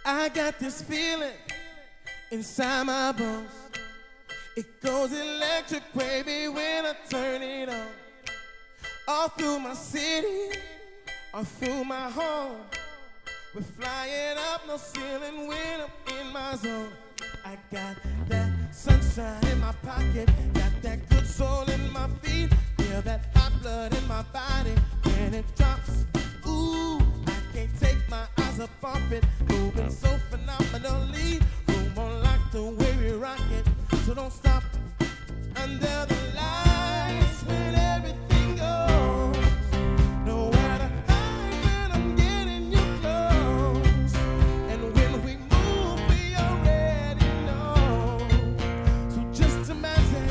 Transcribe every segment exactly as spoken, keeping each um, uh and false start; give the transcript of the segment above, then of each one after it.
I got this feeling inside my bones. It goes electric, baby, when I turn it on. All through my city, all through my home. We're flying up, no ceiling when I'm in my zone. I got that sunshine in my pocket, got that good soul in my feet. Feel that hot blood in my body when it drops. Ooh, I can't take my eyes up off it. Moving so phenomenally. Room on lock the way we rock it. So don't stop under the lights when everything goes. Nowhere to hide when I'm getting you close. And when we move, we already know. So just imagine.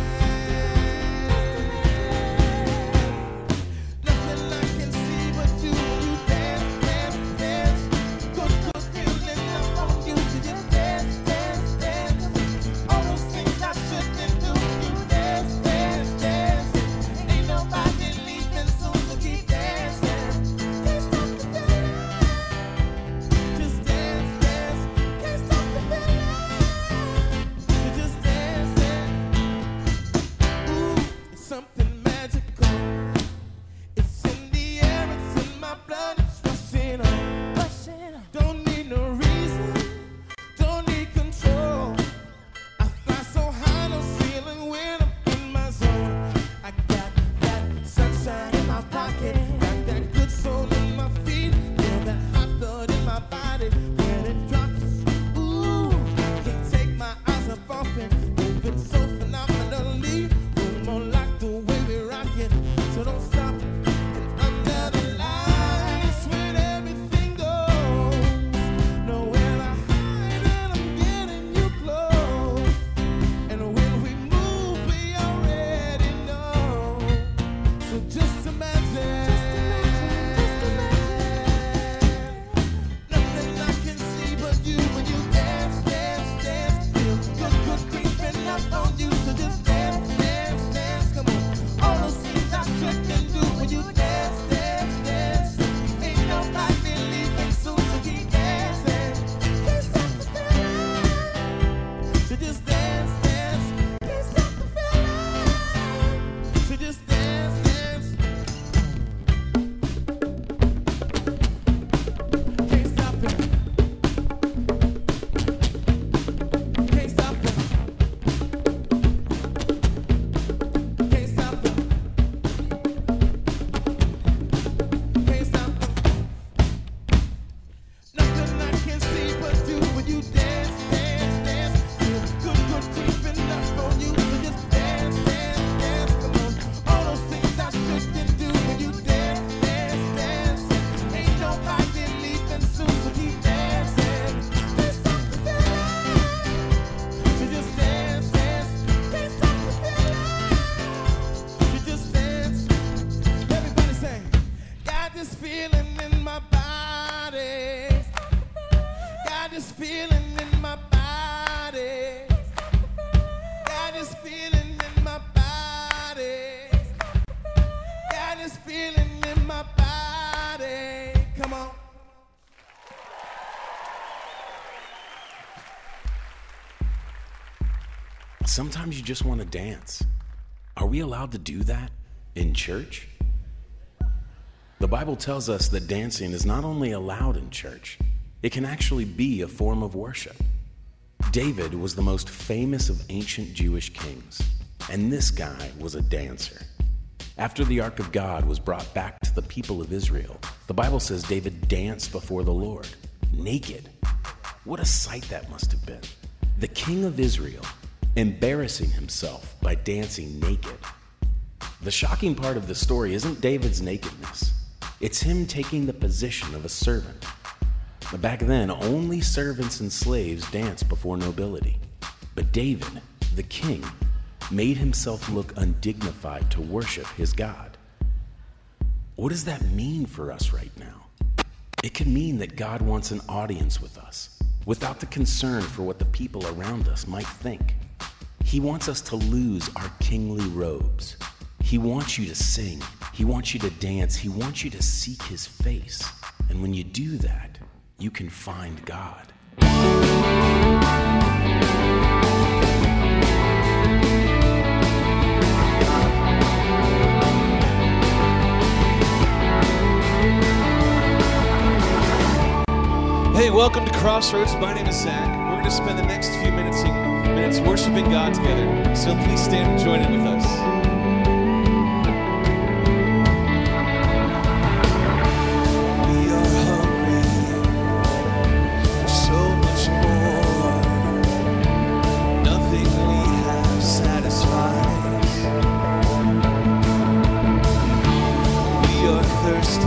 Nothing I can see but you when you dance, dance, dance. Good, good feeling up on you. So just dance, dance, dance. All those things I shouldn't do. You dance, dance, dance. Ain't nobody leaving soon, so keep dancing. Can't stop the feeling. Just dance, dance. Can't stop the feeling. So just dance, dance. Ooh, it's something magical. It's in the air, it's in my blood, it's rushing on. Rushing on. Don't need no reason, don't need control. I fly so high, no ceiling when I'm in my zone. I got that sunshine in my pocket, got that good soul in my feet. Feel that hot blood in my body when it drops. Ooh, I can't take my eyes up off it. Moving so phenomenally. Room on lock the way we rock it. So don't stop. And under the lights when everything goes. Nowhere to hide when I'm getting you close. And when we move, we already know. So just imagine. Nothing I can see but you when you dance, dance, dance. Feel good, good creeping up on you. So just dance, dance, dance. Come on. All those things I shouldn't do when you dance, dance, dance. Ain't nobody leaving soon, so keep dancing. Can't stop the feeling. So just dance, dance. Can't stop the feeling. So just dance, dance. Can't stop it. Can't stop it. Can't stop it. Can't stop it. Nothing I can see but you when you dance, dance, dance. Feel good, good creeping up on you. So just dance, dance, dance. Come on. All those things I shouldn't do when you dance, dance, dance. Ain't nobody leaving soon, so keep dancing. Can't stop the feeling. So just dance, dance. Can't stop the feeling. So just dance. Everybody say, got this feeling in my body. Got this feeling in my body. Got this feeling in my body. Got this feeling in my body. Come on. Sometimes you just want to dance. Are we allowed to do that in church? The Bible tells us that dancing is not only allowed in church, it can actually be a form of worship. David was the most famous of ancient Jewish kings, and this guy was a dancer. After the Ark of God was brought back to the people of Israel, the Bible says David danced before the Lord, naked. What a sight that must have been. The king of Israel embarrassing himself by dancing naked. The shocking part of the story isn't David's nakedness. It's him taking the position of a servant. But back then, only servants and slaves danced before nobility. But David, the king, made himself look undignified to worship his God. What does that mean for us right now? It could mean that God wants an audience with us, without the concern for what the people around us might think. He wants us to lose our kingly robes. He wants you to sing. He wants you to dance. He wants you to seek his face. And when you do that, you can find God. Hey, welcome to Crossroads. My name is Zach. We're going to spend the next few minutes, minutes worshiping God together. So please stand and join in with us. We are hungry for so much more. Nothing we have satisfies. We are thirsty.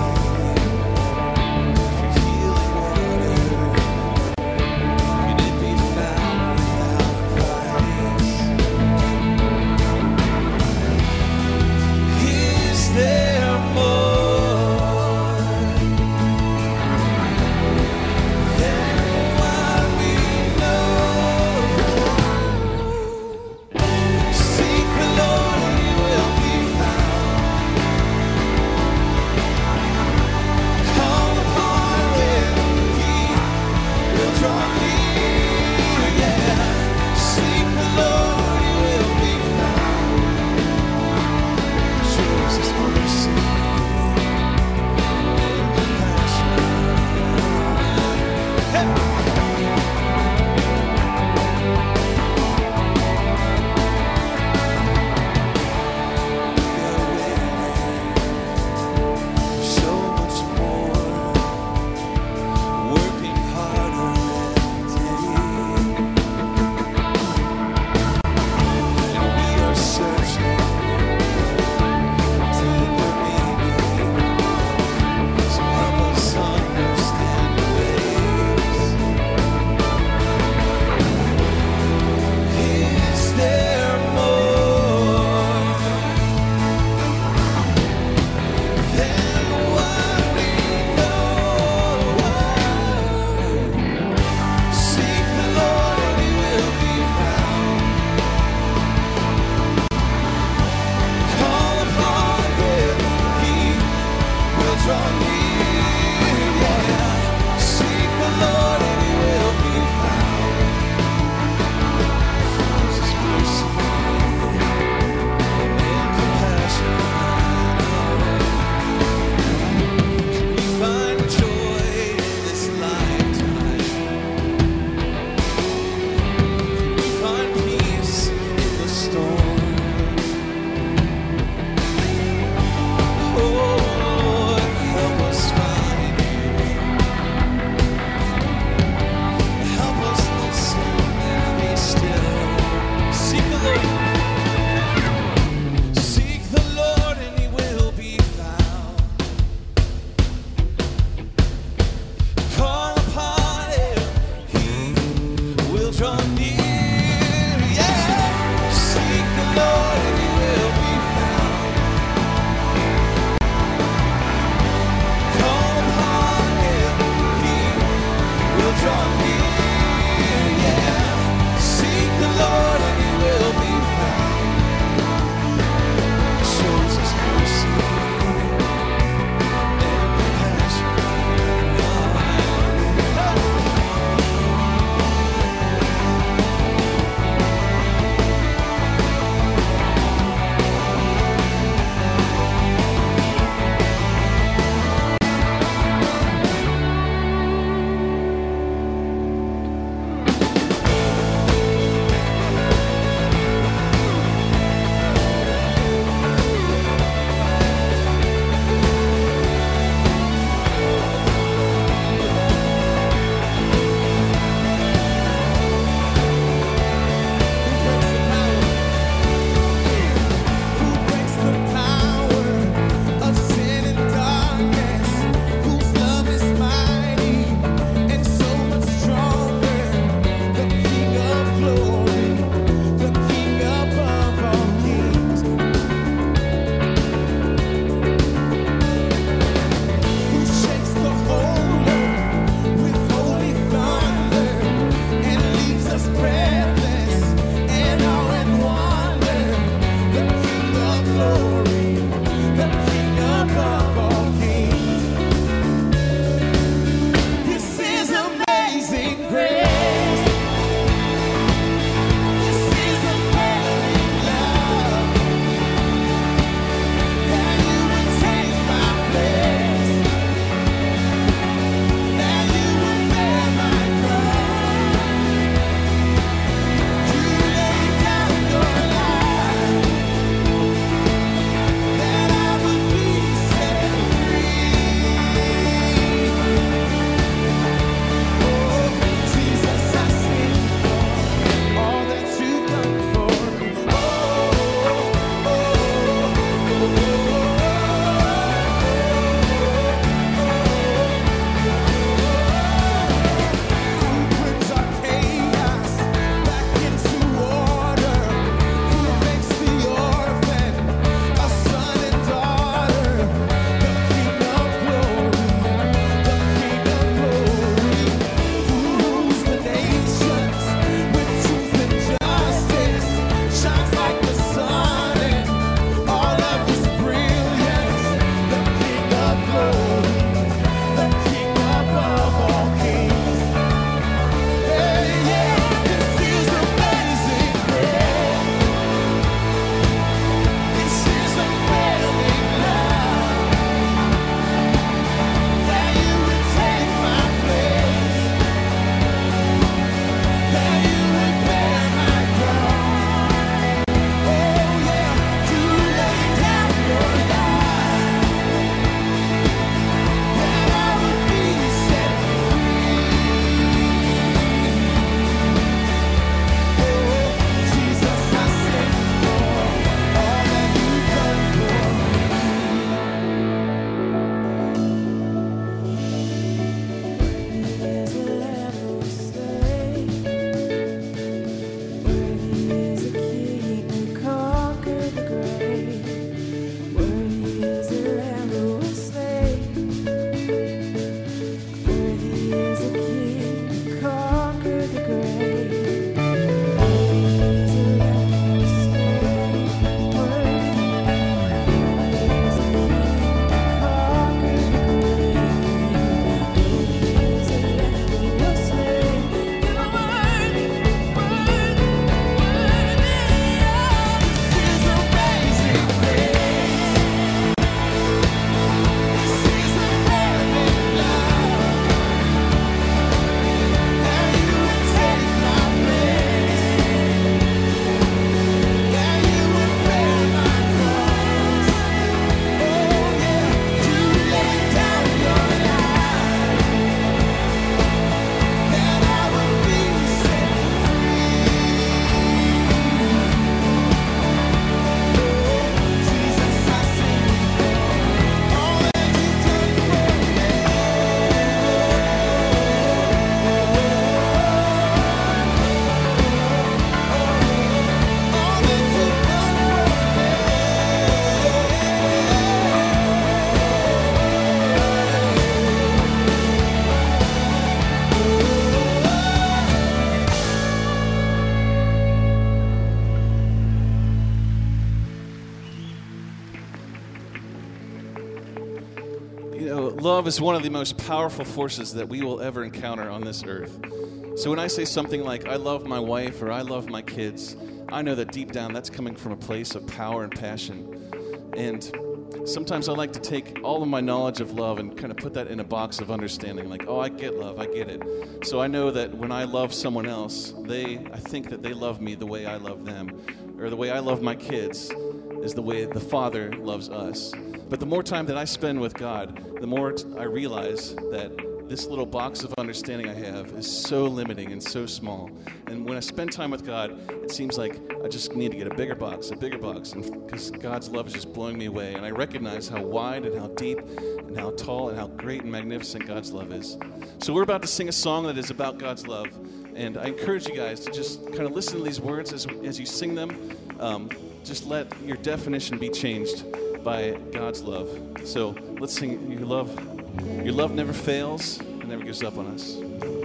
You know, love is one of the most powerful forces that we will ever encounter on this earth. So when I say something like, I love my wife or I love my kids, I know that deep down that's coming from a place of power and passion. And sometimes I like to take all of my knowledge of love and kind of put that in a box of understanding, like, oh, I get love, I get it. So I know that when I love someone else, they, I think that they love me the way I love them, or the way I love my kids is the way the Father loves us. But the more time that I spend with God, the more I realize that this little box of understanding I have is so limiting and so small. And when I spend time with God, it seems like I just need to get a bigger box, a bigger box, because God's love is just blowing me away. And I recognize how wide and how deep and how tall and how great and magnificent God's love is. So we're about to sing a song that is about God's love. And I encourage you guys to just kind of listen to these words as, as you sing them. Um, just let your definition be changed by God's love. So let's sing Your Love. Your love never fails and never gives up on us.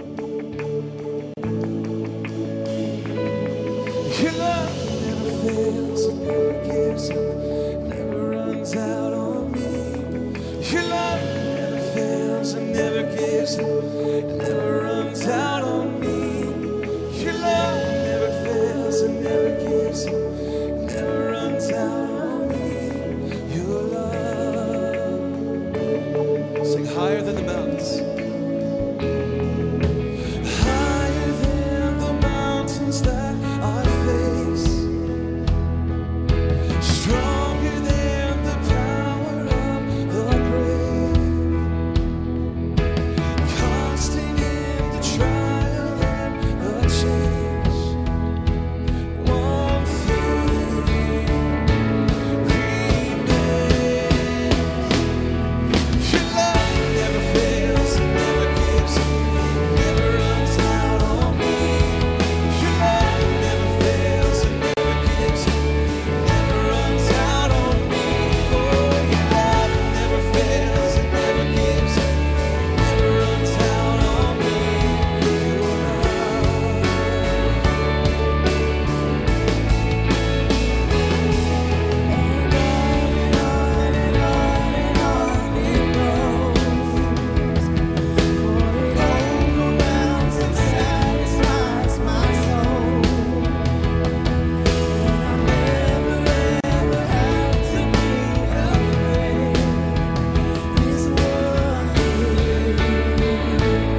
Your love never fails and never gives up, never runs out on me. Your love never fails and never gives up, never runs out on me. Your love never fails and never gives up, never runs out on me. Your love. Sing higher than the mountains. Higher than the mountains that I face, stronger than the power of the grave, constant in the trial and the change. One thing remains. Your love never fails and never gives up, never runs out on me. Your love never fails and never gives up, never runs out on me. Oh, your love never fails and never gives up, never runs out on me. Your overwhelms and satisfies my soul. And I never ever have to be afraid. This one thing remains.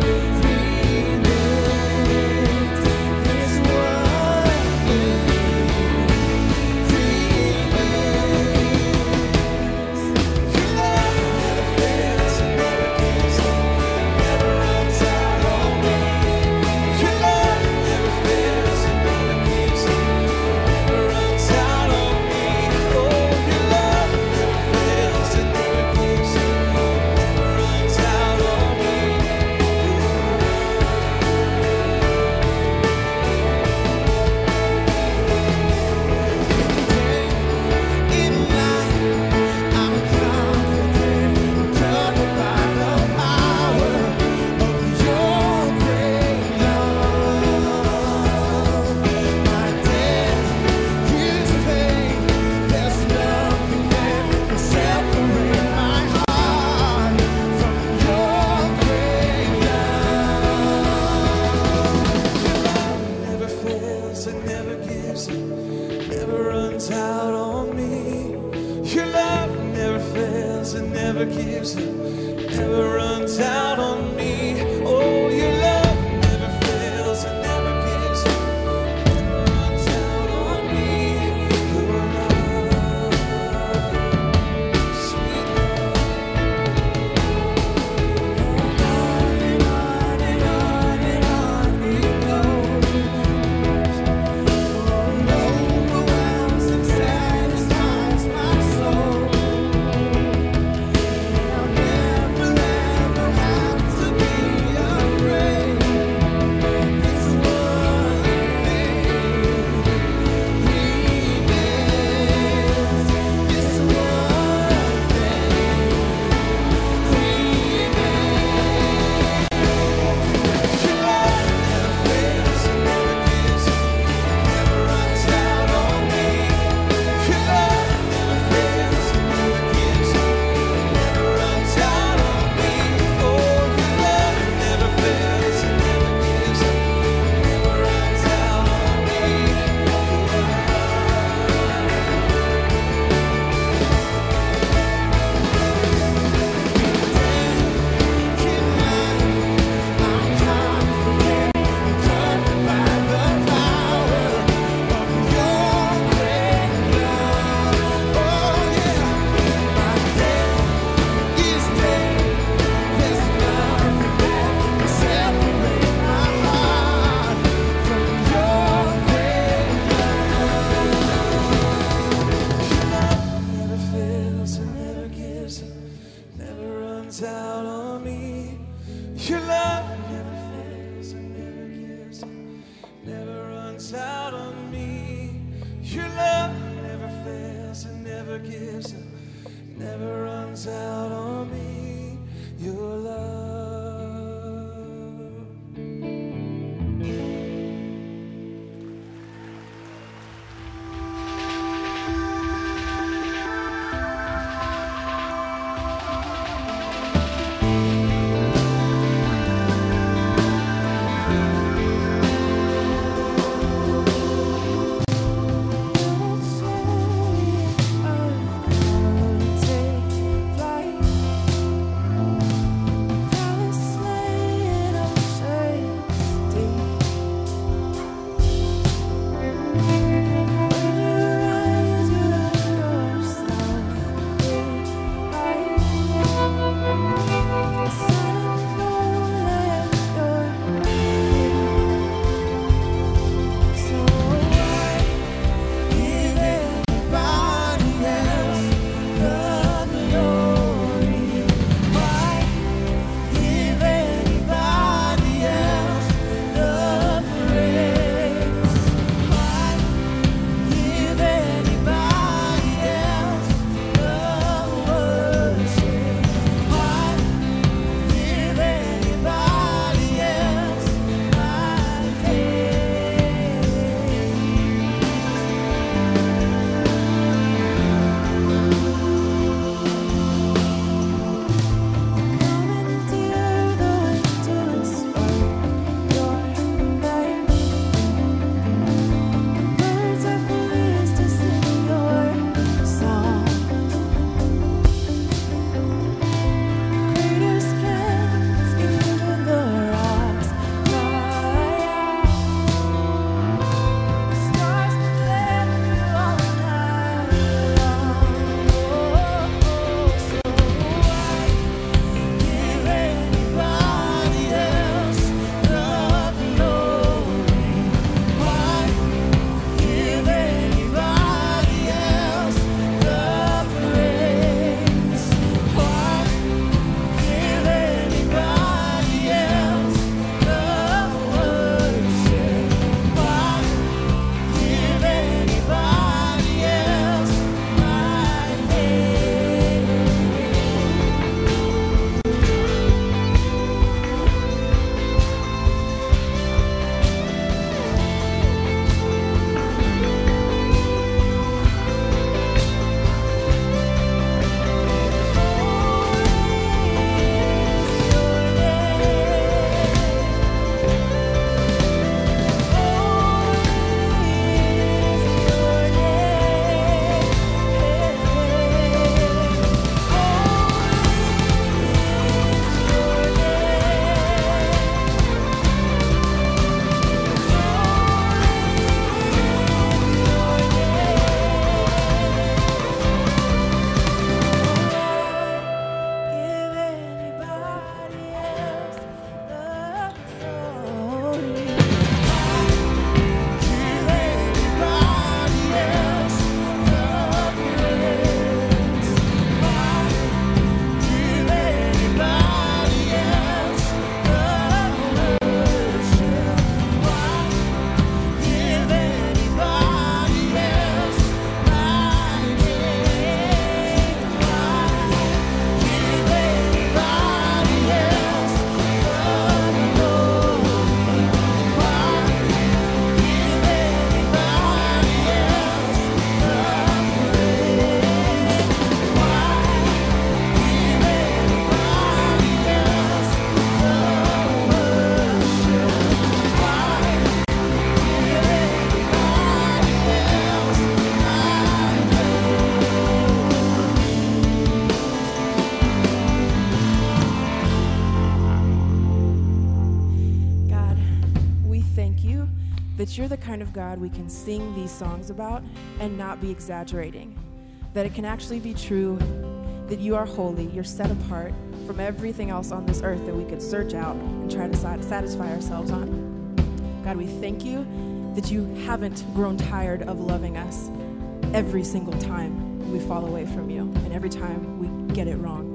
This one thing remains. Your love never fails and never gives up, never runs out on me. Your love never fails and never gives up, never runs out on me. Oh, your love never fails and never gives up, never runs out on me. In life, I'm confident, covered by the power of your great love. My debt is paid. There's nothing that can separate my heart from your great love. Never fails and never gives up, never runs out on me. Your love never fails and never gives up, never runs out on me. Oh, your love never fails and never gives up, never runs out on me. Your love, sweet love. On and on and on and on it goes. It overwhelms and satisfies my soul. And I'll never ever have to never gives up, never runs out on me. Your love. that you're the kind of God we can sing these songs about and not be exaggerating. That it can actually be true that you are holy, you're set apart from everything else on this earth that we could search out and try to satisfy ourselves on. God, we thank you that you haven't grown tired of loving us every single time we fall away from you and every time we get it wrong.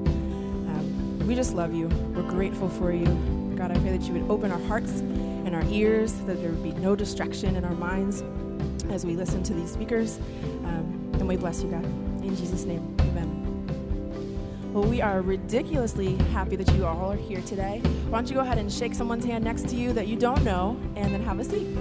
Um, we just love you. We're grateful for you. God, I pray that you would open our hearts and our ears, that there would be no distraction in our minds as we listen to these speakers. Um, and we bless you, God. In Jesus' name, amen. Well, we are ridiculously happy that you all are here today. Why don't you go ahead and shake someone's hand next to you that you don't know, and then have a seat.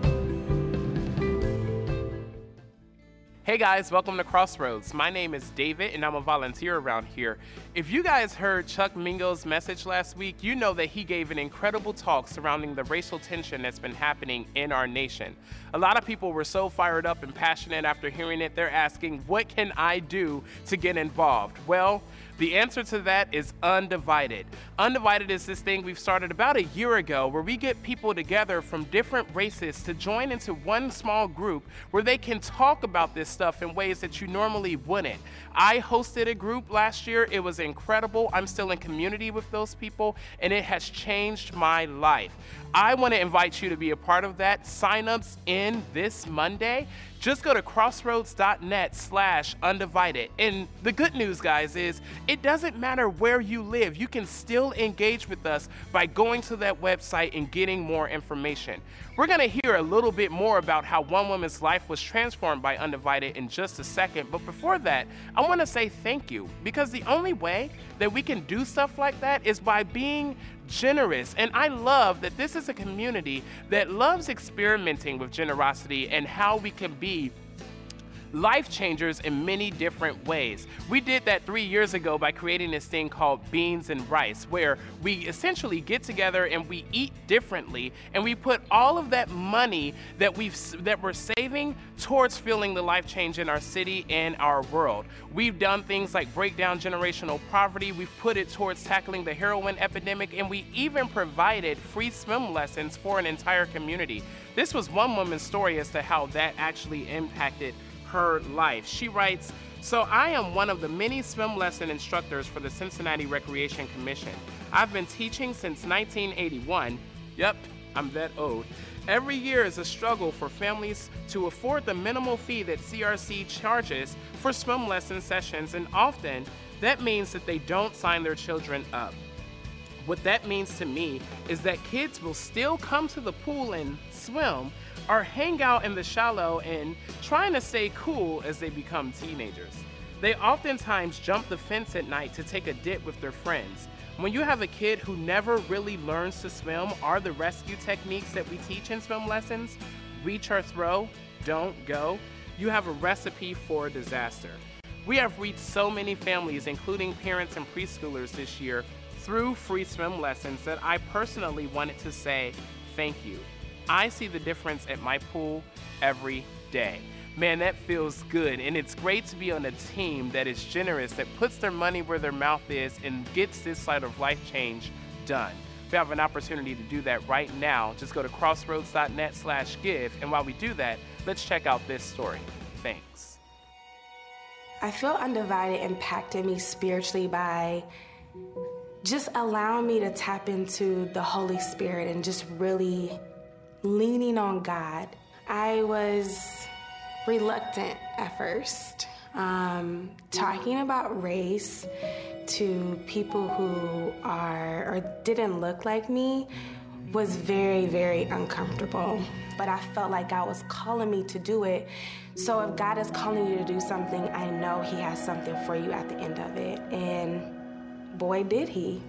Hey guys, welcome to Crossroads. My name is David and I'm a volunteer around here. If you guys heard Chuck Mingo's message last week, you know that he gave an incredible talk surrounding the racial tension that's been happening in our nation. A lot of people were so fired up and passionate after hearing it, they're asking, what can I do to get involved? Well, the answer to that is Undivided. Undivided is this thing we've started about a year ago where we get people together from different races to join into one small group where they can talk about this stuff in ways that you normally wouldn't. I hosted a group last year. It was incredible. I'm still in community with those people, and it has changed my life. I want to invite you to be a part of that. Sign-ups in this Monday. Just go to crossroads.net slash undivided. And the good news, guys, is it doesn't matter where you live. You can still engage with us by going to that website and getting more information. We're going to hear a little bit more about how one woman's life was transformed by Undivided in just a second. But before that, I want to say thank you, because the only way that we can do stuff like that is by being generous. And I love that this is a community that loves experimenting with generosity and how we can be life changers in many different ways. We did that three years ago by creating this thing called Beans and Rice, where we essentially get together and we eat differently, and we put all of that money that we've that we're saving towards fueling the life change in our city and our world. We've done things like break down generational poverty. We've put it towards tackling the heroin epidemic, and we even provided free swim lessons for an entire community. This was one woman's story as to how that actually impacted her life. She writes, "So I am one of the many swim lesson instructors for the Cincinnati Recreation Commission. I've been teaching since nineteen eighty-one. Yep, I'm that old. Every year is a struggle for families to afford the minimal fee that C R C charges for swim lesson sessions, and often that means that they don't sign their children up. What that means to me is that kids will still come to the pool and swim, or hang out in the shallow and trying to stay cool as they become teenagers. They oftentimes jump the fence at night to take a dip with their friends. When you have a kid who never really learns to swim or the rescue techniques that we teach in swim lessons, reach or throw, don't go, you have a recipe for disaster. We have reached so many families, including parents and preschoolers this year, through free swim lessons that I personally wanted to say thank you. I see the difference at my pool every day. Man, that feels good, and it's great to be on a team that is generous, that puts their money where their mouth is and gets this side of life change done. We have an opportunity to do that right now. Just go to crossroads.net slash give, and while we do that, let's check out this story. Thanks. I feel Undivided impacted me spiritually by just allowing me to tap into the Holy Spirit and just really leaning on God. I was reluctant at first, um, talking about race to people who are or didn't look like me was very, very uncomfortable. But I felt like God was calling me to do it. So if God is calling you to do something, I know He has something for you at the end of it. And boy, did He.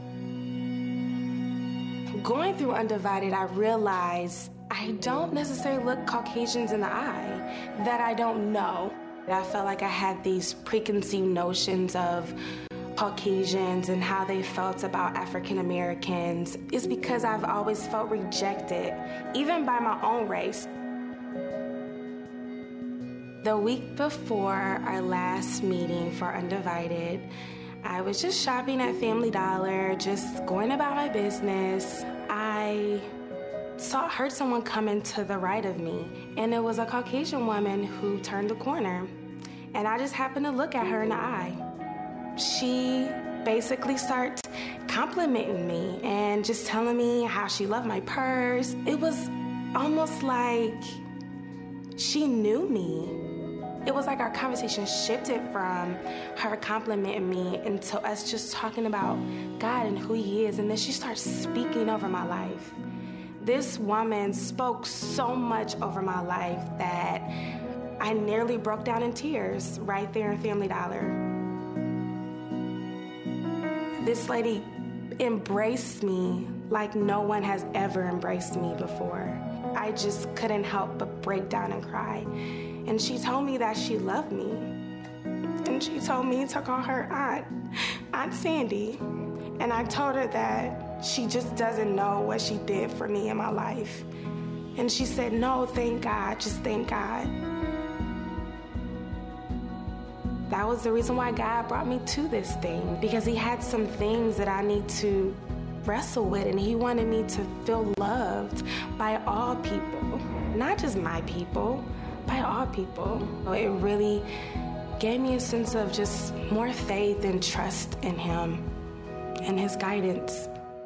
Going through Undivided, I realized I don't necessarily look Caucasians in the eye, that I don't know. I felt like I had these preconceived notions of Caucasians and how they felt about African Americans. It's because I've always felt rejected, even by my own race. The week before our last meeting for Undivided, I was just shopping at Family Dollar, just going about my business. I saw, heard someone coming to the right of me, and it was a Caucasian woman who turned the corner. And I just happened to look at her in the eye. She basically started complimenting me and just telling me how she loved my purse. It was almost like she knew me. It was like our conversation shifted from her complimenting me into us just talking about God and who He is, and then she starts speaking over my life. This woman spoke so much over my life that I nearly broke down in tears right there in Family Dollar. This lady embraced me like no one has ever embraced me before. I just couldn't help but break down and cry. And she told me that she loved me. And she told me to call her aunt, Aunt Sandy. And I told her that she just doesn't know what she did for me in my life. And she said, no, thank God, just thank God. That was the reason why God brought me to this thing, because he had some things that I need to wrestle with, and he wanted me to feel loved by all people, not just my people, by all people. It really gave me a sense of just more faith and trust in him and his guidance.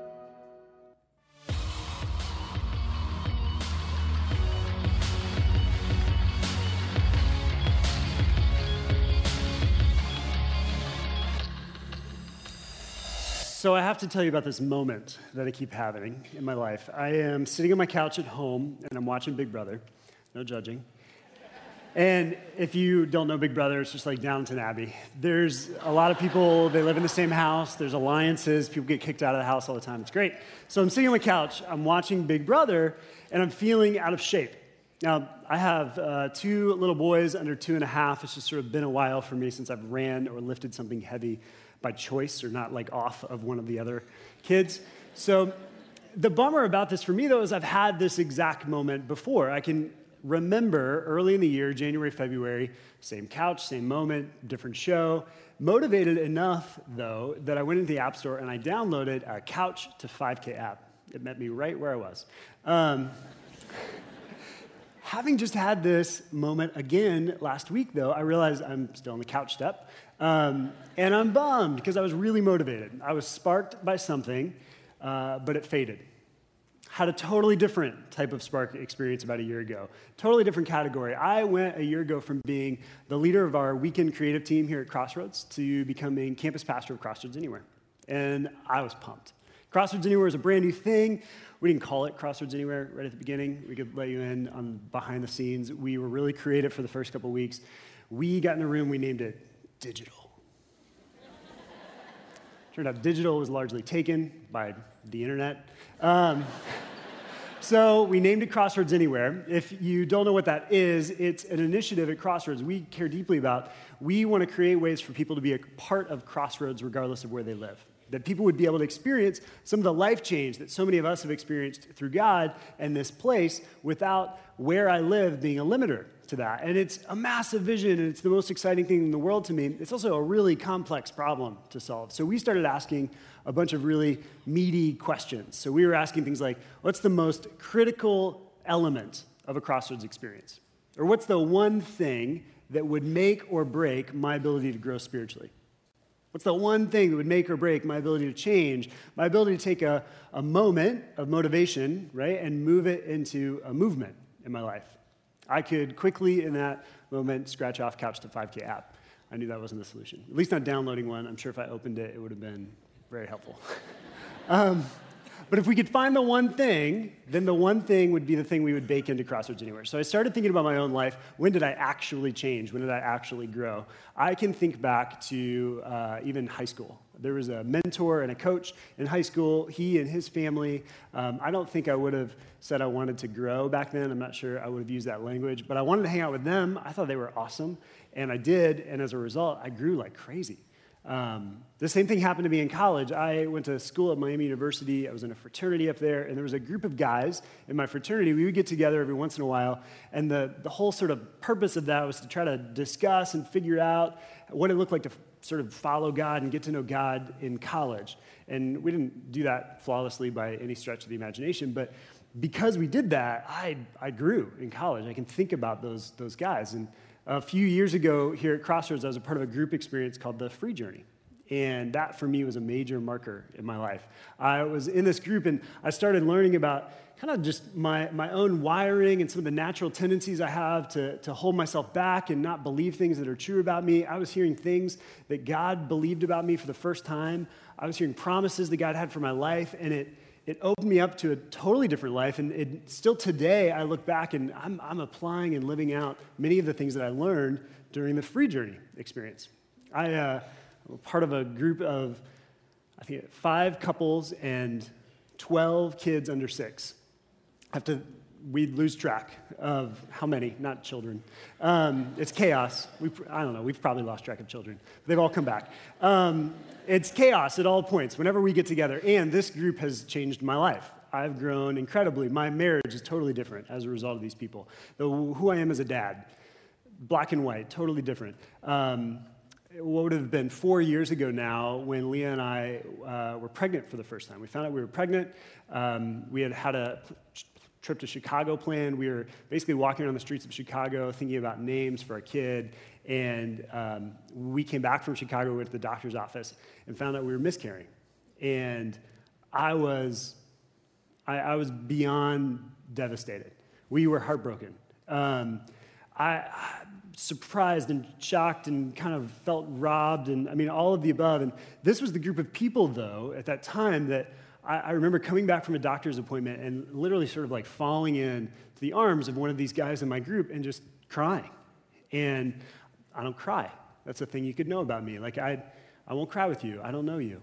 So I have to tell you about this moment that I keep having in my life. I am sitting on my couch at home, and I'm watching Big Brother. No judging. And if you don't know Big Brother, it's just like Downton Abbey. There's a lot of people, they live in the same house, there's alliances, people get kicked out of the house all the time. It's great. So I'm sitting on my couch, I'm watching Big Brother, and I'm feeling out of shape. Now, I have uh, two little boys under two and a half. It's just sort of been a while for me since I've ran or lifted something heavy by choice or not like off of one of the other kids. So the bummer about this for me, though, is I've had this exact moment before. I can remember early in the year, January, February, same couch, same moment, different show. Motivated enough, though, that I went into the App Store and I downloaded a Couch to five K app. It met me right where I was. Um, having just had this moment again last week, though, I realized I'm still on the couch step. Um, and I'm bummed because I was really motivated. I was sparked by something, uh, but it faded. Had a totally different type of spark experience about a year ago. Totally different category. I went a year ago from being the leader of our weekend creative team here at Crossroads to becoming campus pastor of Crossroads Anywhere. And I was pumped. Crossroads Anywhere is a brand new thing. We didn't call it Crossroads Anywhere right at the beginning. We could let you in on behind the scenes. We were really creative for the first couple of weeks. We got in a room, we named it Digital. Turned out digital was largely taken by the internet. Um, so we named it Crossroads Anywhere. If you don't know what that is, it's an initiative at Crossroads we care deeply about. We want to create ways for people to be a part of Crossroads regardless of where they live. That people would be able to experience some of the life change that so many of us have experienced through God and this place without where I live being a limiter to that. And it's a massive vision, and it's the most exciting thing in the world to me. It's also a really complex problem to solve. So we started asking a bunch of really meaty questions. So we were asking things like, what's the most critical element of a Crossroads experience? Or what's the one thing that would make or break my ability to grow spiritually? What's the one thing that would make or break my ability to change, my ability to take a, a moment of motivation, right, and move it into a movement in my life? I could quickly, in that moment, scratch off Couch to five K app. I knew that wasn't the solution. At least not downloading one. I'm sure if I opened it, it would have been very helpful. um, but if we could find the one thing, then the one thing would be the thing we would bake into Crossroads Anywhere. So I started thinking about my own life. When did I actually change? When did I actually grow? I can think back to uh, even high school. There was a mentor and a coach in high school. He and his family, um, I don't think I would have said I wanted to grow back then. I'm not sure I would have used that language, but I wanted to hang out with them. I thought they were awesome, and I did, and as a result, I grew like crazy. Um, the same thing happened to me in college. I went to school at Miami University. I was in a fraternity up there, and there was a group of guys in my fraternity. We would get together every once in a while, and the, the whole sort of purpose of that was to try to discuss and figure out what it looked like to f- sort of follow God and get to know God in college. And we didn't do that flawlessly by any stretch of the imagination, but because we did that, I, I grew in college. I can think about those, those guys. And a few years ago here at Crossroads, I was a part of a group experience called the Free Journey. And that, for me, was a major marker in my life. I was in this group, and I started learning about kind of just my, my own wiring and some of the natural tendencies I have to, to hold myself back and not believe things that are true about me. I was hearing things that God believed about me for the first time. I was hearing promises that God had for my life, and it it opened me up to a totally different life. And it, still today, I look back and I'm, I'm applying and living out many of the things that I learned during the Free Journey experience. I uh, was part of a group of, I think, five couples and twelve kids under six. I have to, we lose track of how many, not children. Um, it's chaos. We, I don't know, we've probably lost track of children. They've all come back. Um, it's chaos at all points whenever we get together, and this group has changed my life. I've grown incredibly. My marriage is totally different as a result of these people. The, who I am as a dad, black and white, totally different. Um, what would have been four years ago now when Leah and I uh, were pregnant for the first time. We found out we were pregnant. Um, we had had a trip to Chicago planned. We were basically walking around the streets of Chicago thinking about names for our kid, and um, we came back from Chicago, went to the doctor's office, and found out we were miscarrying. And I was, I, I was beyond devastated. We were heartbroken. Um, I, I surprised and shocked and kind of felt robbed, and I mean, all of the above. And this was the group of people, though, at that time that I, I remember coming back from a doctor's appointment and literally sort of like falling in to the arms of one of these guys in my group and just crying. And I don't cry. That's a thing you could know about me. Like, I, I won't cry with you. I don't know you.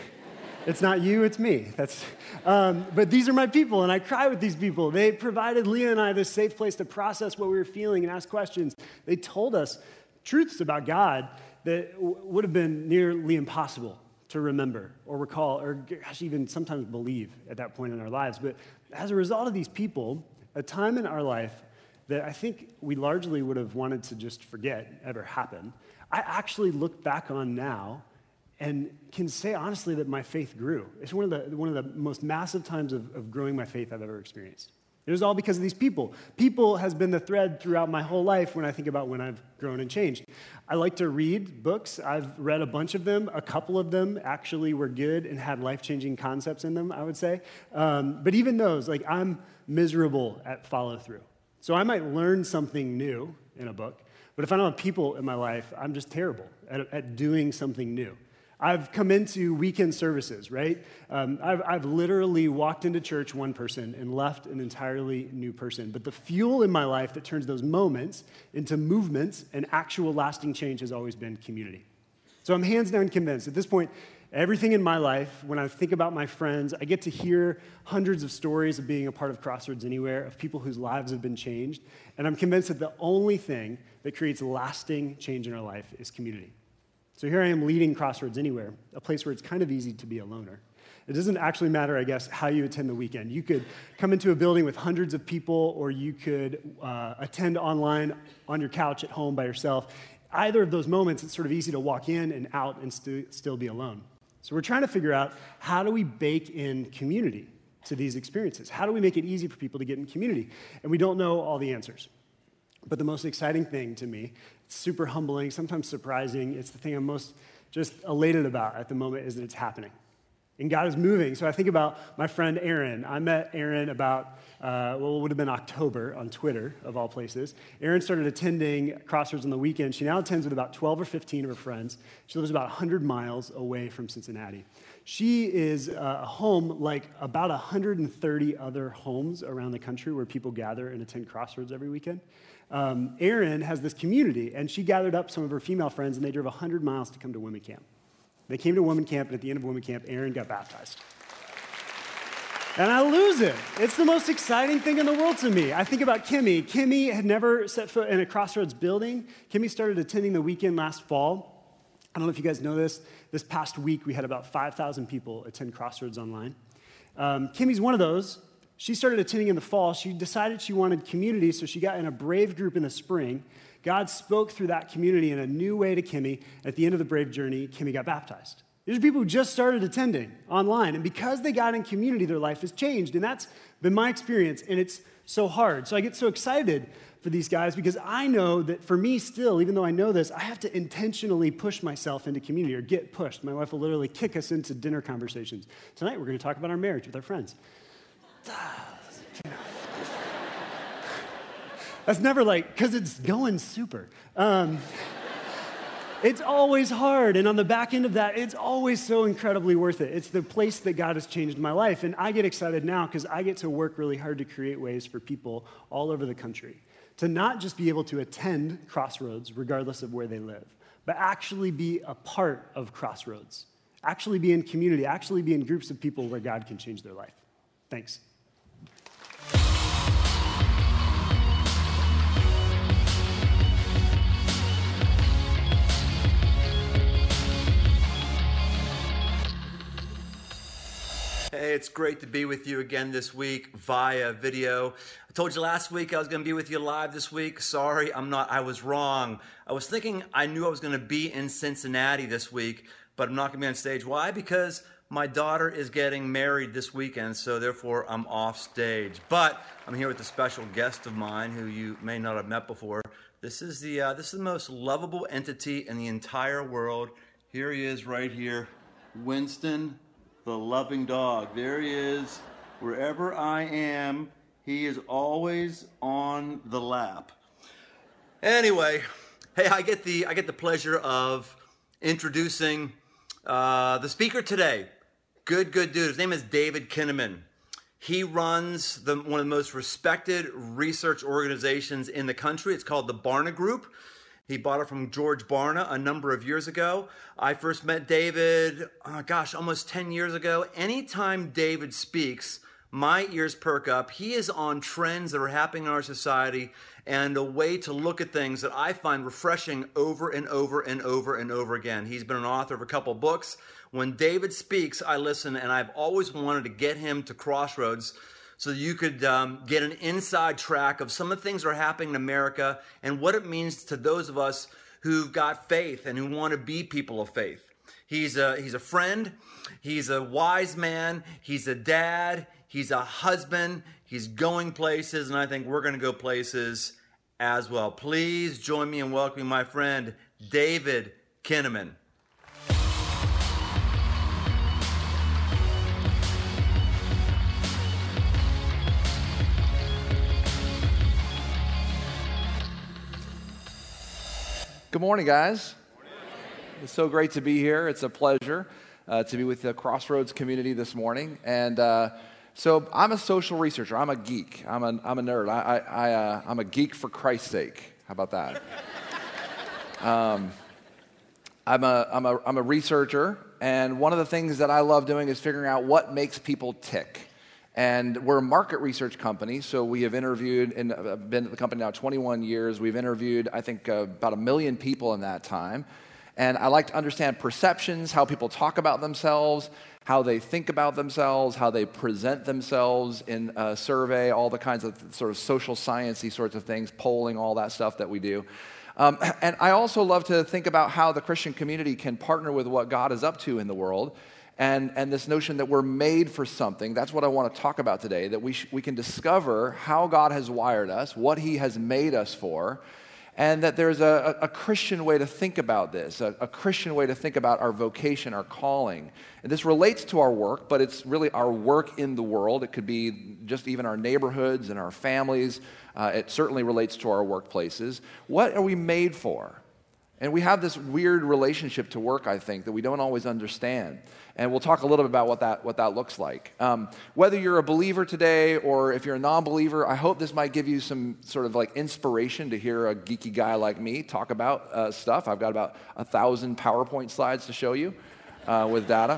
It's not you, it's me. That's, um, but these are my people, and I cry with these people. They provided Leah and I this safe place to process what we were feeling and ask questions. They told us truths about God that w- would have been nearly impossible to remember or recall or, gosh, even sometimes believe at that point in our lives. But as a result of these people, a time in our life that I think we largely would have wanted to just forget ever happened, I actually look back on now and can say honestly that my faith grew. It's one of the, one of the most massive times of, of growing my faith I've ever experienced. It was all because of these people. People has been the thread throughout my whole life when I think about when I've grown and changed. I like to read books. I've read a bunch of them. A couple of them actually were good and had life-changing concepts in them, I would say. Um, but even those, like, I'm miserable at follow-through. So I might learn something new in a book, but if I don't have people in my life, I'm just terrible at, at doing something new. I've come into weekend services, right? Um, I've, I've literally walked into church one person and left an entirely new person. But the fuel in my life that turns those moments into movements and actual lasting change has always been community. So I'm hands down convinced. At this point, everything in my life, when I think about my friends, I get to hear hundreds of stories of being a part of Crossroads Anywhere, of people whose lives have been changed. And I'm convinced that the only thing that creates lasting change in our life is community. So here I am leading Crossroads Anywhere, a place where it's kind of easy to be a loner. It doesn't actually matter, I guess, how you attend the weekend. You could come into a building with hundreds of people, or you could uh, attend online on your couch at home by yourself. Either of those moments, it's sort of easy to walk in and out and st- still be alone. So we're trying to figure out, how do we bake in community to these experiences? How do we make it easy for people to get in community? And we don't know all the answers. But the most exciting thing to me, it's super humbling, sometimes surprising, it's the thing I'm most just elated about at the moment, is that it's happening. And God is moving. So I think about my friend Aaron. I met Aaron about, uh, well, it would have been October on Twitter, of all places. Aaron started attending Crossroads on the weekend. She now attends with about twelve or fifteen of her friends. She lives about one hundred miles away from Cincinnati. She is uh, a home like about one hundred thirty other homes around the country where people gather and attend Crossroads every weekend. Um, Erin has this community, and she gathered up some of her female friends, and they drove one hundred miles to come to Women Camp. They came to Women Camp, and at the end of Women Camp, Erin got baptized. And I lose it. It's the most exciting thing in the world to me. I think about Kimmy. Kimmy had never set foot in a Crossroads building. Kimmy started attending the weekend last fall. I don't know if you guys know this. This past week, we had about five thousand people attend Crossroads online. Um, Kimmy's one of those. She started attending in the fall. She decided she wanted community, so she got in a Brave group in the spring. God spoke through that community in a new way to Kimmy. At the end of the Brave journey, Kimmy got baptized. These are people who just started attending online, and because they got in community, their life has changed, and that's been my experience, and it's so hard. So I get so excited for these guys because I know that for me still, even though I know this, I have to intentionally push myself into community or get pushed. My wife will literally kick us into dinner conversations. Tonight, we're going to talk about our marriage with our friends. That's never like, because it's going super. Um, It's always hard, and on the back end of that, it's always so incredibly worth it. It's the place that God has changed my life, and I get excited now because I get to work really hard to create ways for people all over the country to not just be able to attend Crossroads regardless of where they live, but actually be a part of Crossroads, actually be in community, actually be in groups of people where God can change their life. Thanks. Hey, it's great to be with you again this week via video. I told you last week I was going to be with you live this week. Sorry, I'm not. I was wrong. I was thinking I knew I was going to be in Cincinnati this week, but I'm not going to be on stage. Why? Because my daughter is getting married this weekend, so therefore I'm off stage. But I'm here with a special guest of mine who you may not have met before. This is the uh, this is the most lovable entity in the entire world. Here he is right here, Winston, the loving dog. There he is. Wherever I am, he is always on the lap. Anyway, hey, I get the I get the pleasure of introducing uh, the speaker today. Good, good dude. His name is David Kinnaman. He runs the, one of the most respected research organizations in the country. It's called the Barna Group. He bought it from George Barna a number of years ago. I first met David, oh gosh, almost ten years ago. Anytime David speaks, my ears perk up. He is on trends that are happening in our society and a way to look at things that I find refreshing over and over and over and over again. He's been an author of a couple books. When David speaks, I listen, and I've always wanted to get him to Crossroads so that you could um, get an inside track of some of the things that are happening in America and what it means to those of us who've got faith and who want to be people of faith. He's a, he's a friend. He's a wise man. He's a dad. He's a husband. He's going places, and I think we're going to go places as well. Please join me in welcoming my friend, David Kinnaman. Good morning, guys. Good morning. It's so great to be here. It's a pleasure uh, to be with the Crossroads community this morning. And uh, so I'm a social researcher. I'm a geek. I'm a, I'm a nerd. I, I, I, uh, I'm a geek for Christ's sake. How about that? um, I'm, a, I'm, a, I'm a researcher, and one of the things that I love doing is figuring out what makes people tick. And we're a market research company, so we have interviewed, and I've been at the company now twenty-one years. We've interviewed, I think, uh, about a million people in that time. And I like to understand perceptions, how people talk about themselves, how they think about themselves, how they present themselves in a survey, all the kinds of sort of social science-y sorts of things, polling, all that stuff that we do. Um, and I also love to think about how the Christian community can partner with what God is up to in the world. And, and this notion that we're made for something, that's what I want to talk about today, that we, sh- we can discover how God has wired us, what he has made us for, and that there's a, a Christian way to think about this, a, a Christian way to think about our vocation, our calling. And this relates to our work, but it's really our work in the world. It could be just even our neighborhoods and our families. Uh, it certainly relates to our workplaces. What are we made for? And we have this weird relationship to work, I think, that we don't always understand. And we'll talk a little bit about what that what that looks like. Um, whether you're a believer today or if you're a non-believer, I hope this might give you some sort of like inspiration to hear a geeky guy like me talk about uh, stuff. I've got about a thousand PowerPoint slides to show you uh, with data.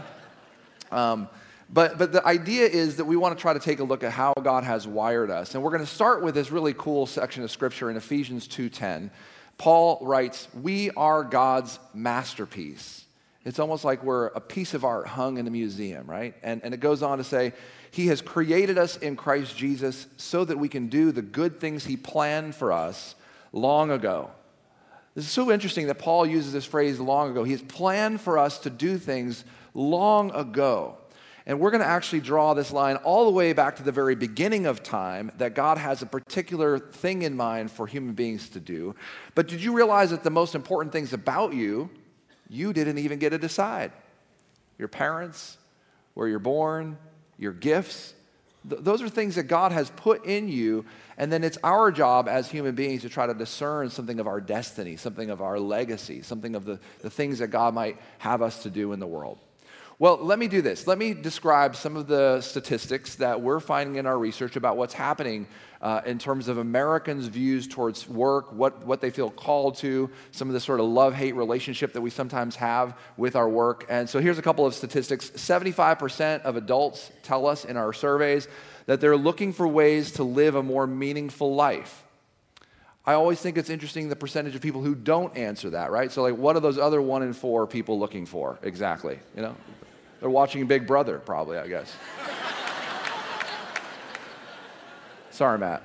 Um, but but the idea is that we want to try to take a look at how God has wired us. And we're going to start with this really cool section of Scripture in Ephesians two ten. Paul writes, "We are God's masterpiece." It's almost like we're a piece of art hung in a museum, right? And, and it goes on to say, "He has created us in Christ Jesus so that we can do the good things he planned for us long ago." This is so interesting that Paul uses this phrase, long ago. He has planned for us to do things long ago. And we're going to actually draw this line all the way back to the very beginning of time, that God has a particular thing in mind for human beings to do. But did you realize that the most important things about you, you didn't even get to decide? Your parents, where you're born, your gifts, Th- those are things that God has put in you, and then it's our job as human beings to try to discern something of our destiny, something of our legacy, something of the, the things that God might have us to do in the world. Well, let me do this. Let me describe some of the statistics that we're finding in our research about what's happening uh, in terms of Americans' views towards work, what, what they feel called to, some of the sort of love-hate relationship that we sometimes have with our work. And so here's a couple of statistics. seventy-five percent of adults tell us in our surveys that they're looking for ways to live a more meaningful life. I always think it's interesting the percentage of people who don't answer that, right? So like, what are those other one in four people looking for exactly, you know? They're watching Big Brother, probably, I guess. Sorry, Matt.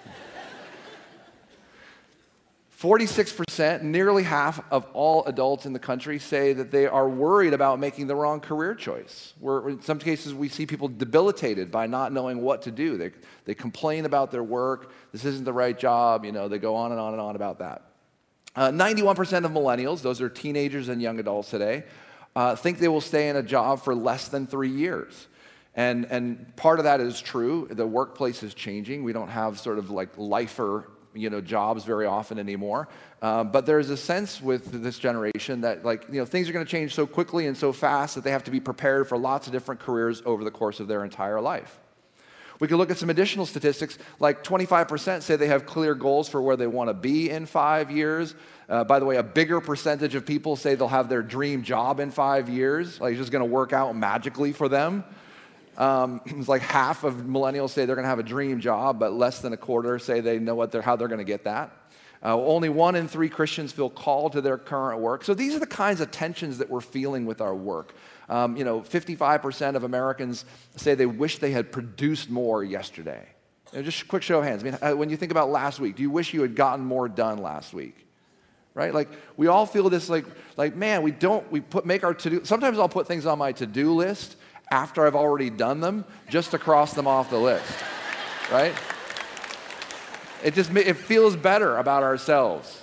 forty-six percent, nearly half of all adults in the country say that they are worried about making the wrong career choice. Where in some cases we see people debilitated by not knowing what to do. They, they complain about their work. This isn't the right job. You know, they go on and on and on about that. Uh, ninety-one percent of millennials, those are teenagers and young adults today, uh, think they will stay in a job for less than three years. And, and part of that is true. The workplace is changing. We don't have sort of like lifer, you know, jobs very often anymore. Uh, but there's a sense with this generation that, like, you know, things are going to change so quickly and so fast that they have to be prepared for lots of different careers over the course of their entire life. We can look at some additional statistics, like twenty-five percent say they have clear goals for where they want to be in five years. Uh, by the way, a bigger percentage of people say they'll have their dream job in five years, like it's just going to work out magically for them. Um, it's like half of millennials say they're going to have a dream job, but less than a quarter say they know what they're, how they're going to get that. Uh, only one in three Christians feel called to their current work. So these are the kinds of tensions that we're feeling with our work. Um, you know, fifty-five percent of Americans say they wish they had produced more yesterday. You know, just a quick show of hands. I mean, uh, when you think about last week, do you wish you had gotten more done last week? Right? Like, we all feel this, like, like man, we don't, we put, make our to-do, sometimes I'll put things on my to-do list after I've already done them, just to cross them off the list, right? It just, it feels better about ourselves.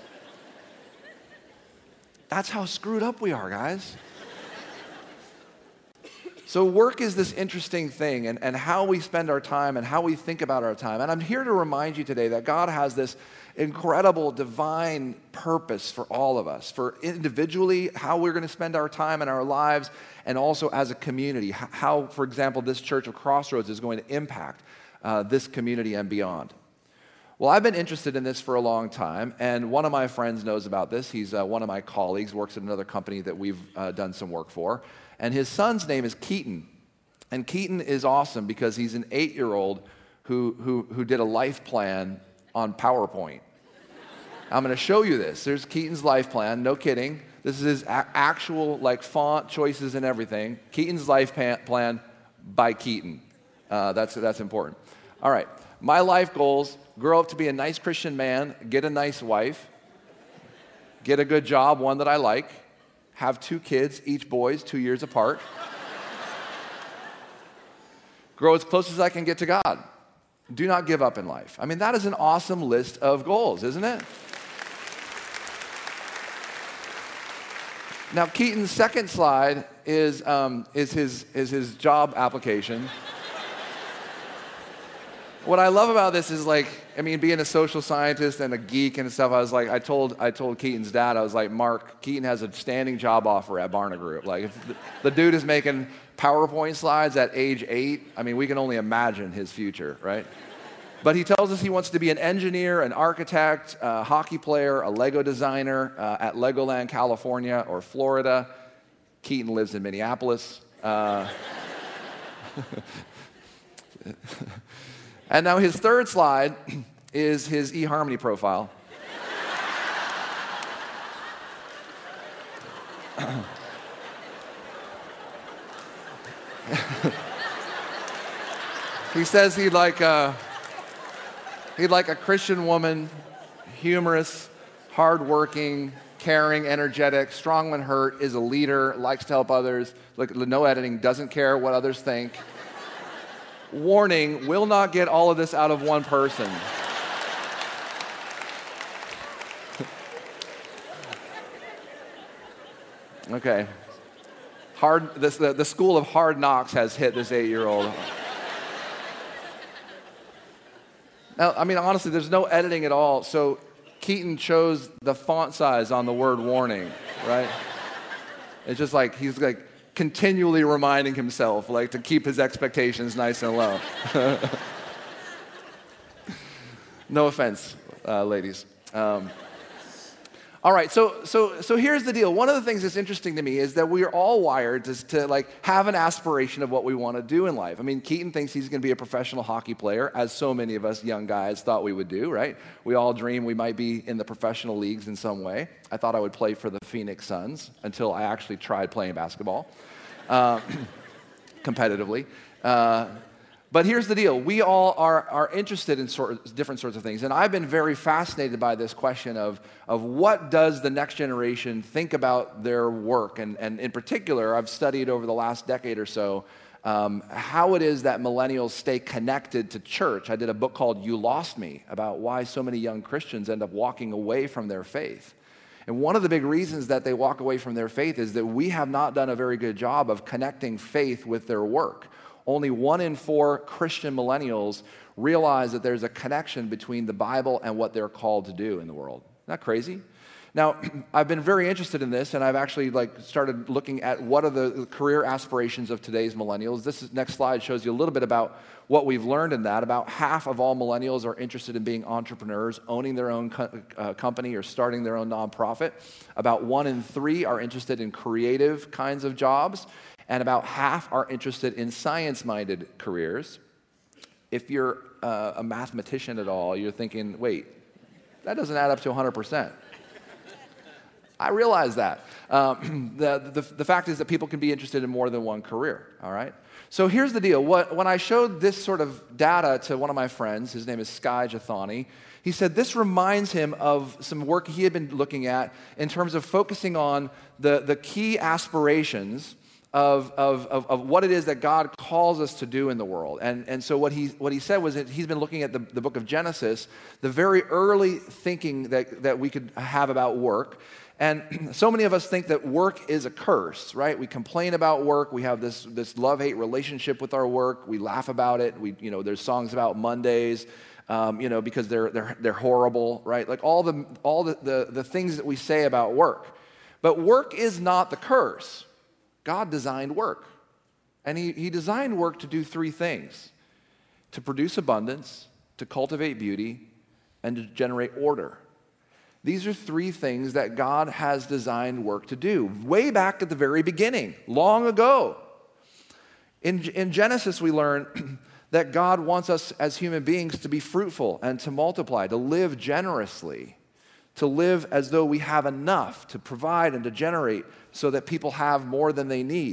That's how screwed up we are, guys. So work is this interesting thing, and, and how we spend our time and how we think about our time. And I'm here to remind you today that God has this incredible divine purpose for all of us, for individually, how we're going to spend our time and our lives, and also as a community, how, for example, this church of Crossroads is going to impact uh, this community and beyond. Well, I've been interested in this for a long time, and one of my friends knows about this. He's uh, one of my colleagues, works at another company that we've uh, done some work for, and his son's name is Keaton. And Keaton is awesome because he's an eight-year-old who, who, who did a life plan on PowerPoint. I'm going to show you this. There's Keaton's life plan, no kidding. This is his a- actual like font choices and everything. Keaton's life pa- plan by Keaton. Uh, that's, that's important. All right, my life goals: grow up to be a nice Christian man, get a nice wife, get a good job, one that I like, have two kids, each boys, two years apart, grow as close as I can get to God. Do not give up in life. I mean, that is an awesome list of goals, isn't it? Now, Keaton's second slide is, um, is, his, is his job application. What I love about this is, like, I mean, being a social scientist and a geek and stuff, I was like, I told I told Keaton's dad, I was like, Mark, Keaton has a standing job offer at Barna Group. Like, if the, the dude is making PowerPoint slides at age eight, I mean, we can only imagine his future, right? But he tells us he wants to be an engineer, an architect, a hockey player, a Lego designer uh, at Legoland, California, or Florida. Keaton lives in Minneapolis. Uh, and now his third slide is his eHarmony profile. He says he'd like... Uh, He'd like a Christian woman, humorous, hardworking, caring, energetic, strong when hurt, is a leader, likes to help others, like no editing, doesn't care what others think. Warning, will not get all of this out of one person. Okay. Hard, this, the, the school of hard knocks has hit this eight-year-old. Now, I mean, honestly, there's no editing at all. So Keaton chose the font size on the word warning, right? It's just like he's like continually reminding himself, like, to keep his expectations nice and low. No offense, uh, ladies. Um, all right, so so so here's the deal. One of the things that's interesting to me is that we are all wired to, to like have an aspiration of what we want to do in life. I mean, Keaton thinks he's going to be a professional hockey player, as so many of us young guys thought we would do, right? We all dream we might be in the professional leagues in some way. I thought I would play for the Phoenix Suns until I actually tried playing basketball uh, competitively. Uh, But here's the deal. We all are, are interested in sort of different sorts of things. And I've been very fascinated by this question of, of what does the next generation think about their work? And, and in particular, I've studied over the last decade or so um, how it is that millennials stay connected to church. I did a book called You Lost Me about why so many young Christians end up walking away from their faith. And one of the big reasons that they walk away from their faith is that we have not done a very good job of connecting faith with their work. Only one in four Christian millennials realize that there's a connection between the Bible and what they're called to do in the world. Isn't that crazy? Now, I've been very interested in this, and I've actually like started looking at what are the career aspirations of today's millennials. This is, next slide shows you a little bit about what we've learned in that. About half of all millennials are interested in being entrepreneurs, owning their own co- uh, company or starting their own nonprofit. About one in three are interested in creative kinds of jobs. And about half are interested in science-minded careers. If you're uh, a mathematician at all, you're thinking, wait, that doesn't add up to one hundred percent. I realize that. Um, the, the, the fact is that people can be interested in more than one career, all right? So here's the deal. What, when I showed this sort of data to one of my friends, his name is Sky Jathani, he said this reminds him of some work he had been looking at in terms of focusing on the, the key aspirations Of, of, of, of what it is that God calls us to do in the world. And, and so what he, what he said was that he's been looking at the, the book of Genesis, the very early thinking that, that we could have about work. And so many of us think that work is a curse, right? We complain about work. We have this, this love-hate relationship with our work. We laugh about it. We, you know, there's songs about Mondays, um, you know, because they're, they're, they're horrible, right? Like all, the, all the, the, the things that we say about work. But work is not the curse. God designed work, and he, he designed work to do three things: to produce abundance, to cultivate beauty, and to generate order. These are three things that God has designed work to do, way back at the very beginning, long ago. In, in Genesis, we learn that God wants us as human beings to be fruitful and to multiply, to live generously, to live as though we have enough to provide and to generate so that people have more than they need.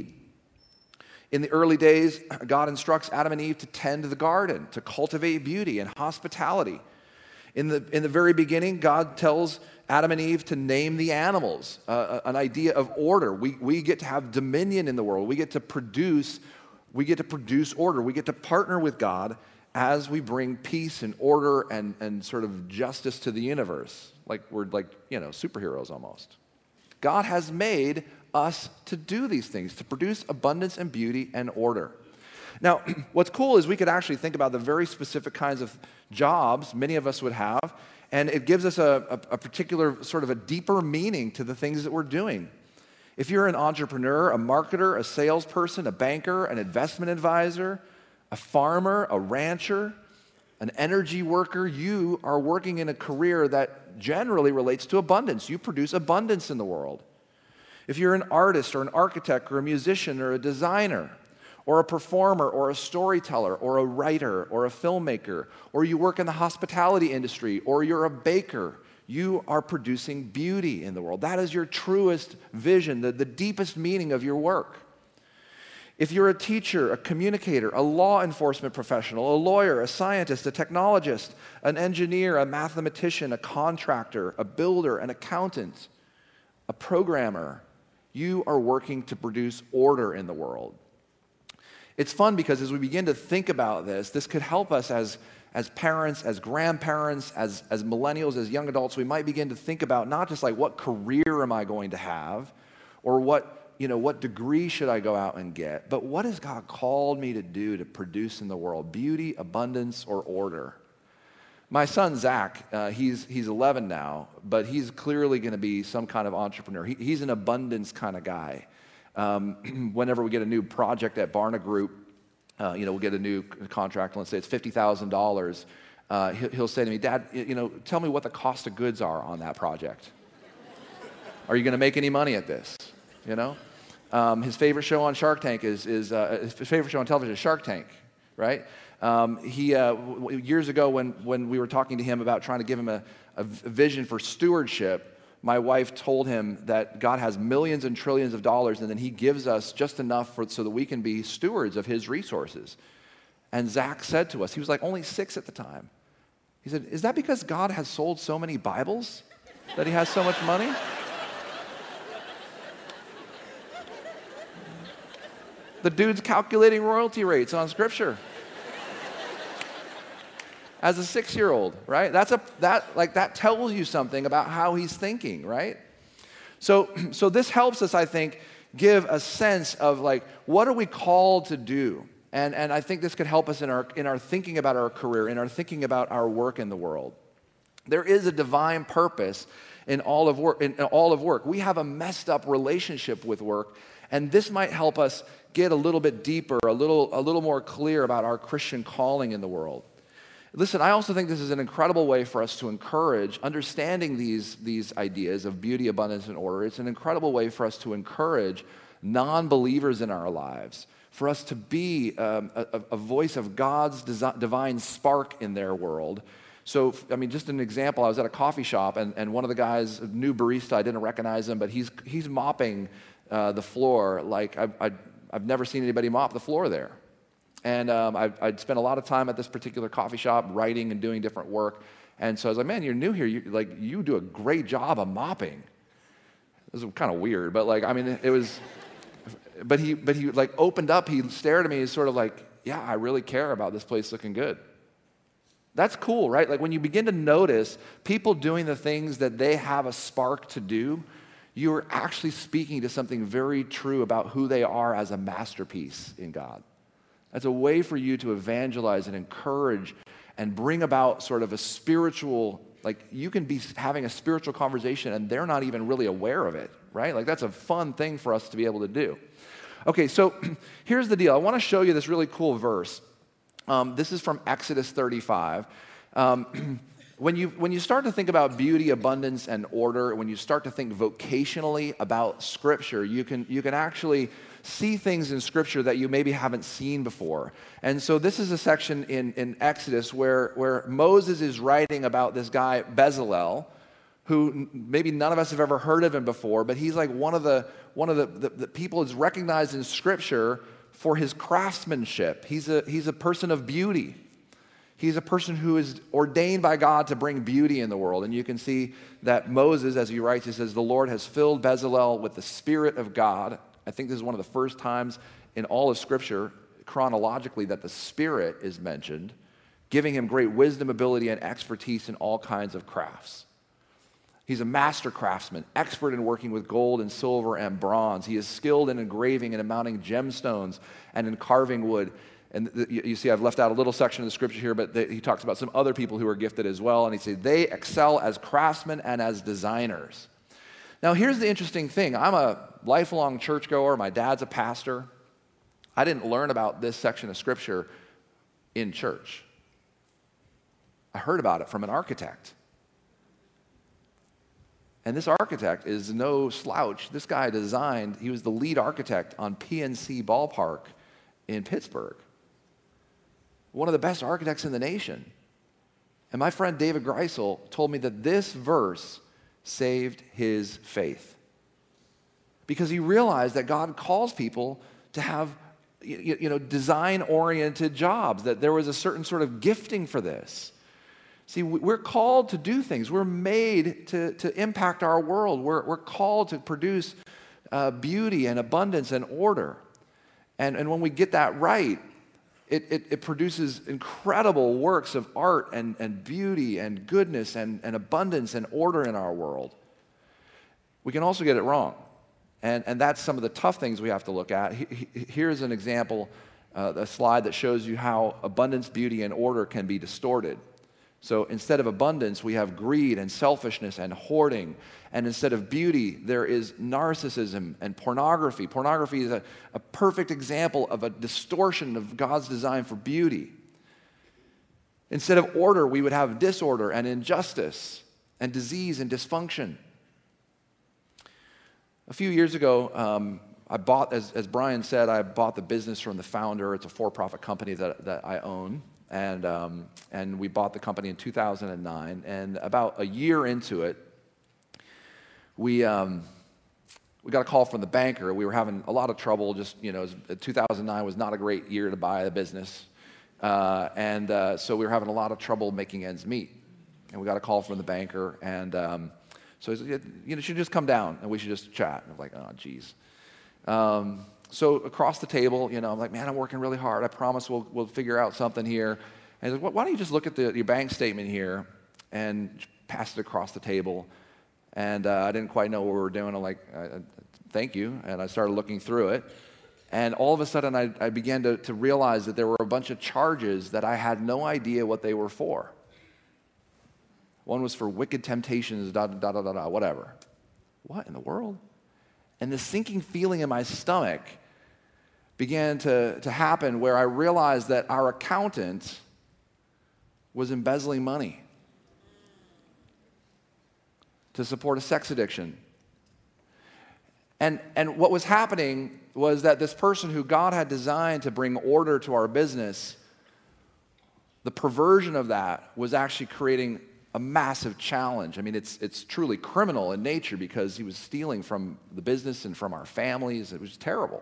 In the early days, God instructs Adam and Eve to tend the garden, to cultivate beauty and hospitality. In the, in the very beginning, God tells Adam and Eve to name the animals, uh, an idea of order. We, we get to have dominion in the world. We get to produce, we get to produce order. We get to partner with God as we bring peace and order and, and sort of justice to the universe. Like we're like, you know, superheroes almost. God has made us to do these things, to produce abundance and beauty and order. Now, what's cool is we could actually think about the very specific kinds of jobs many of us would have, and it gives us a, a, a particular sort of a deeper meaning to the things that we're doing. If you're an entrepreneur, a marketer, a salesperson, a banker, an investment advisor, a farmer, a rancher, an energy worker, you are working in a career that generally relates to abundance. You produce abundance in the world. If you're an artist or an architect or a musician or a designer or a performer or a storyteller or a writer or a filmmaker, or you work in the hospitality industry or you're a baker, you are producing beauty in the world. That is your truest vision, the, the deepest meaning of your work. If you're a teacher, a communicator, a law enforcement professional, a lawyer, a scientist, a technologist, an engineer, a mathematician, a contractor, a builder, an accountant, a programmer, you are working to produce order in the world. It's fun because as we begin to think about this, this could help us as, as parents, as grandparents, as, as millennials, as young adults. We might begin to think about not just like what career am I going to have, or what you know, what degree should I go out and get? But what has God called me to do to produce in the world? Beauty, abundance, or order? My son, Zach, uh, he's, he's eleven now, but he's clearly going to be some kind of entrepreneur. He, he's an abundance kind of guy. Um, whenever we get a new project at Barna Group, uh, you know, we'll get a new contract, let's say it's fifty thousand dollars. Uh, he'll, he'll say to me, Dad, you know, tell me what the cost of goods are on that project. Are you going to make any money at this? You know? Um, his favorite show on Shark Tank is, is uh, his favorite show on television is Shark Tank, right? Um, he uh, w- years ago when, when we were talking to him about trying to give him a, a vision for stewardship, my wife told him that God has millions and trillions of dollars, and then he gives us just enough for, so that we can be stewards of his resources. And Zach said to us, he was like only six at the time, he said, is that because God has sold so many Bibles that he has so much money? The dude's calculating royalty rates on Scripture. As a six-year-old, right? That's a that like that tells you something about how he's thinking, right? So so this helps us, I think, give a sense of like what are we called to do? And and I think this could help us in our in our thinking about our career, in our thinking about our work in the world. There is a divine purpose in all of work in all of work. We have a messed up relationship with work, and this might help us get a little bit deeper, a little a little more clear about our Christian calling in the world. Listen, I also think this is an incredible way for us to encourage understanding these, these ideas of beauty, abundance, and order. It's an incredible way for us to encourage non-believers in our lives, for us to be um, a, a voice of God's desi- divine spark in their world. So, I mean, just an example, I was at a coffee shop, and, and one of the guys, a new barista, I didn't recognize him, but he's, he's mopping uh, the floor like I, I, I've never seen anybody mop the floor there. And um, I, I'd spent a lot of time at this particular coffee shop writing and doing different work. And so I was like, man, you're new here. You, like, you do a great job of mopping. It was kind of weird, but like, I mean, it was, but he, but he like opened up, he stared at me, he's sort of like, yeah, I really care about this place looking good. That's cool, right? Like when you begin to notice people doing the things that they have a spark to do, you're actually speaking to something very true about who they are as a masterpiece in God. That's a way for you to evangelize and encourage and bring about sort of a spiritual, like you can be having a spiritual conversation and they're not even really aware of it, right? Like that's a fun thing for us to be able to do. Okay, so here's the deal. I want to show you this really cool verse. Um, this is from Exodus thirty-five. Um, when you when you start to think about beauty, abundance, and order, when you start to think vocationally about Scripture, you can you can actually see things in Scripture that you maybe haven't seen before. And so this is a section in, in Exodus where, where Moses is writing about this guy, Bezalel, who maybe none of us have ever heard of him before, but he's like one of the one of the, the, the people is recognized in Scripture for his craftsmanship. He's a, he's a person of beauty. He's a person who is ordained by God to bring beauty in the world. And you can see that Moses, as he writes, he says, the Lord has filled Bezalel with the Spirit of God. I think this is one of the first times in all of Scripture, chronologically, that the Spirit is mentioned, giving him great wisdom, ability, and expertise in all kinds of crafts. He's a master craftsman, expert in working with gold and silver and bronze. He is skilled in engraving and in mounting gemstones and in carving wood. And the, you see, I've left out a little section of the Scripture here, but the, he talks about some other people who are gifted as well. And he says, they excel as craftsmen and as designers. Now, here's the interesting thing. I'm a lifelong churchgoer. My dad's a pastor. I didn't learn about this section of Scripture in church. I heard about it from an architect. And this architect is no slouch. This guy designed, he was the lead architect on P N C Ballpark in Pittsburgh. One of the best architects in the nation. And my friend David Greisel told me that this verse saved his faith. Because he realized that God calls people to have, you, you know, design-oriented jobs, that there was a certain sort of gifting for this. See, we're called to do things. We're made to, to impact our world. We're, we're called to produce uh, beauty and abundance and order. And, and when we get that right, it, it, it produces incredible works of art and, and beauty and goodness and, and abundance and order in our world. We can also get it wrong. And, and that's some of the tough things we have to look at. Here's an example, uh, a slide that shows you how abundance, beauty, and order can be distorted. So instead of abundance, we have greed and selfishness and hoarding. And instead of beauty, there is narcissism and pornography. Pornography is a, a perfect example of a distortion of God's design for beauty. Instead of order, we would have disorder and injustice and disease and dysfunction. A few years ago, um, I bought, as, as Brian said, I bought the business from the founder. It's a for-profit company that, that I own. And, um, and we bought the company in two thousand nine. And about a year into it, we, um, we got a call from the banker. We were having a lot of trouble. Just, you know, two thousand nine was not a great year to buy the business. Uh, and uh, so we were having a lot of trouble making ends meet. And we got a call from the banker. And um, so he said, you know, you should just come down and we should just chat. And I'm like, oh, geez. Um, so across the table, you know, I'm like, man, I'm working really hard. I promise we'll we'll figure out something here. And he's like, why don't you just look at the, your bank statement here and pass it across the table? And uh, I didn't quite know what we were doing. I'm like, uh, thank you. And I started looking through it. And all of a sudden, I, I began to, to realize that there were a bunch of charges that I had no idea what they were for. One was for wicked temptations, da da da da da, whatever. What in the world? And this sinking feeling in my stomach began to, to happen where I realized that our accountant was embezzling money to support a sex addiction. And, and what was happening was that this person who God had designed to bring order to our business, the perversion of that was actually creating a massive challenge. I mean, it's it's truly criminal in nature because he was stealing from the business and from our families. It was terrible.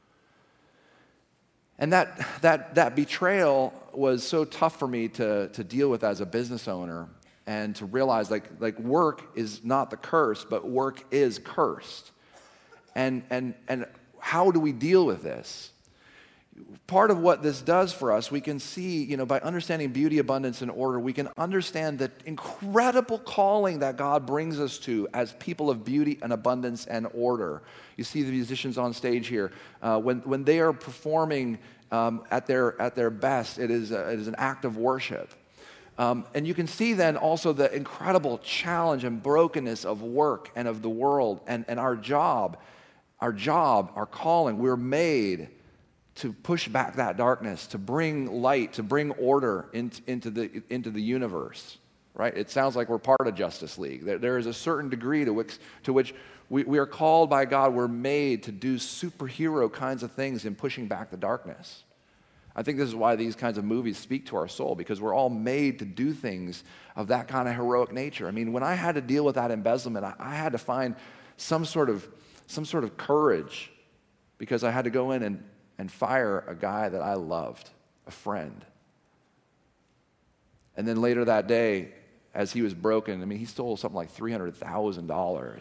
And that that that betrayal was so tough for me to to deal with as a business owner, and to realize like like work is not the curse, but work is cursed. And and and how do we deal with this? Part of what this does for us, we can see, you know, by understanding beauty, abundance, and order, we can understand the incredible calling that God brings us to as people of beauty and abundance and order. You see the musicians on stage here. Uh, when, when they are performing um, at their, at their best, it is, a, it is an act of worship. Um, and you can see then also the incredible challenge and brokenness of work and of the world and, and our job, our job, our calling. We're made to push back that darkness, to bring light, to bring order into, into, the, into the universe, right? It sounds like we're part of Justice League. There, there is a certain degree to which, to which we, we are called by God. We're made to do superhero kinds of things in pushing back the darkness. I think this is why these kinds of movies speak to our soul, because we're all made to do things of that kind of heroic nature. I mean, when I had to deal with that embezzlement, I, I had to find some sort of, some sort of courage, because I had to go in and and fire a guy that I loved, a friend. And then later that day, as he was broken, I mean, he stole something like three hundred thousand dollars.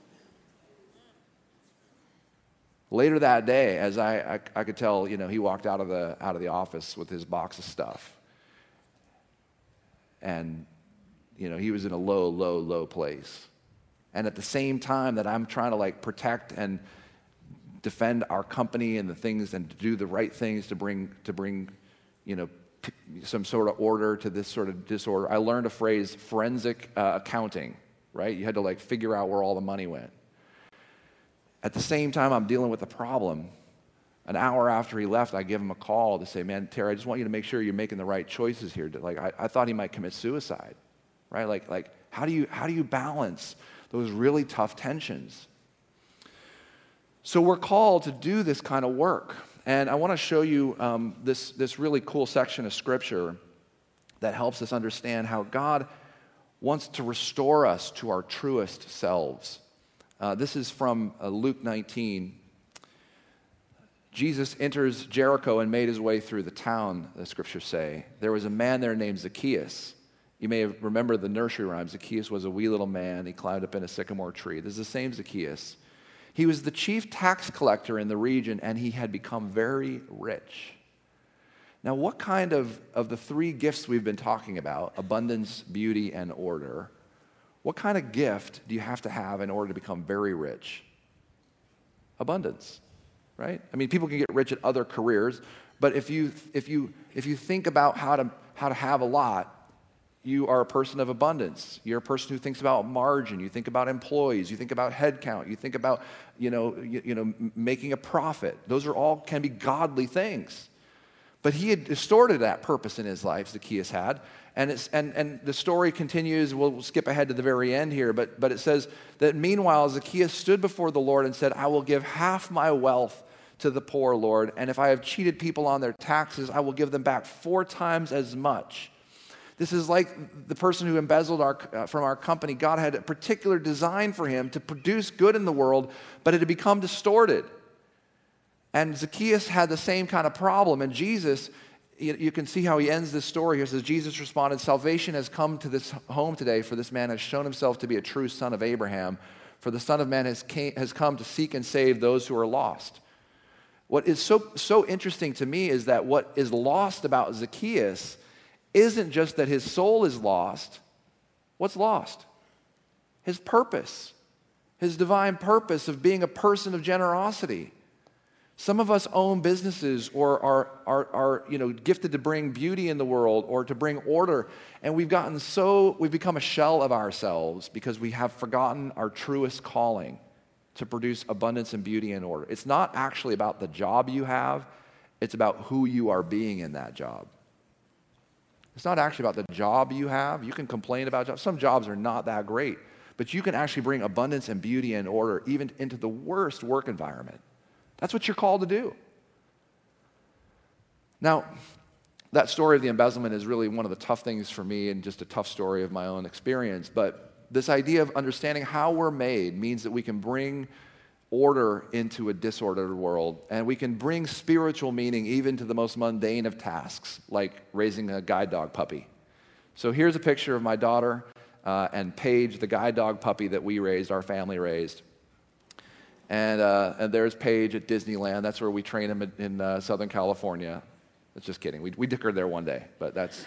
Later that day, as I, I, I could tell, you know, he walked out of the out of the office with his box of stuff. And, you know, he was in a low, low, low place. And at the same time that I'm trying to, like, protect and defend our company and the things and to do the right things to bring, to bring, you know, p- some sort of order to this sort of disorder. I learned a phrase, forensic uh, accounting, right? You had to like figure out where all the money went. At the same time I'm dealing with the problem, an hour after he left, I give him a call to say, man, Terry, I just want you to make sure you're making the right choices here. Like, I, I thought he might commit suicide, right? Like, like how do you, how do you balance those really tough tensions? So we're called to do this kind of work. And I want to show you um, this, this really cool section of Scripture that helps us understand how God wants to restore us to our truest selves. Uh, this is from uh, Luke nineteen. Jesus enters Jericho and made his way through the town, the Scriptures say. There was a man there named Zacchaeus. You may remember the nursery rhyme. Zacchaeus was a wee little man. He climbed up in a sycamore tree. This is the same Zacchaeus. He was the chief tax collector in the region, and he had become very rich. Now, what kind of, of the three gifts we've been talking about, abundance, beauty, and order, what kind of gift do you have to have in order to become very rich? Abundance, right? I mean, people can get rich at other careers, but if you if you if you think about how to how to have a lot, you are a person of abundance. You're a person who thinks about margin. You think about employees. You think about headcount. You think about, you know, you, you know, m- making a profit. Those are all can be godly things. But he had distorted that purpose in his life, Zacchaeus had. And, it's, and, and the story continues. We'll, we'll skip ahead to the very end here. But, but it says that meanwhile, Zacchaeus stood before the Lord and said, I will give half my wealth to the poor, Lord. And if I have cheated people on their taxes, I will give them back four times as much. This is like the person who embezzled our, uh, from our company. God had a particular design for him to produce good in the world, but it had become distorted. And Zacchaeus had the same kind of problem. And Jesus, you, you can see how he ends this story here. It says, Jesus responded, salvation has come to this home today, for this man has shown himself to be a true son of Abraham. For the Son of Man has, came, has come to seek and save those who are lost. What is so, so interesting to me is that what is lost about Zacchaeus isn't just that his soul is lost. What's lost? His purpose, his divine purpose of being a person of generosity. Some of us own businesses or are, are, are you know, gifted to bring beauty in the world or to bring order, and we've gotten so, we've become a shell of ourselves because we have forgotten our truest calling to produce abundance and beauty and order. It's not actually about the job you have, it's about who you are being in that job. It's not actually about the job you have. You can complain about jobs. Some jobs are not that great, but you can actually bring abundance and beauty and order even into the worst work environment. That's what you're called to do. Now, that story of the embezzlement is really one of the tough things for me and just a tough story of my own experience, but this idea of understanding how we're made means that we can bring order into a disordered world, and we can bring spiritual meaning even to the most mundane of tasks, like raising a guide dog puppy. So here's a picture of my daughter uh, and Paige, the guide dog puppy that we raised, our family raised. And, uh, and there's Paige at Disneyland. That's where we train him in, in uh, Southern California. That's just kidding. We, we took her there one day, but that's...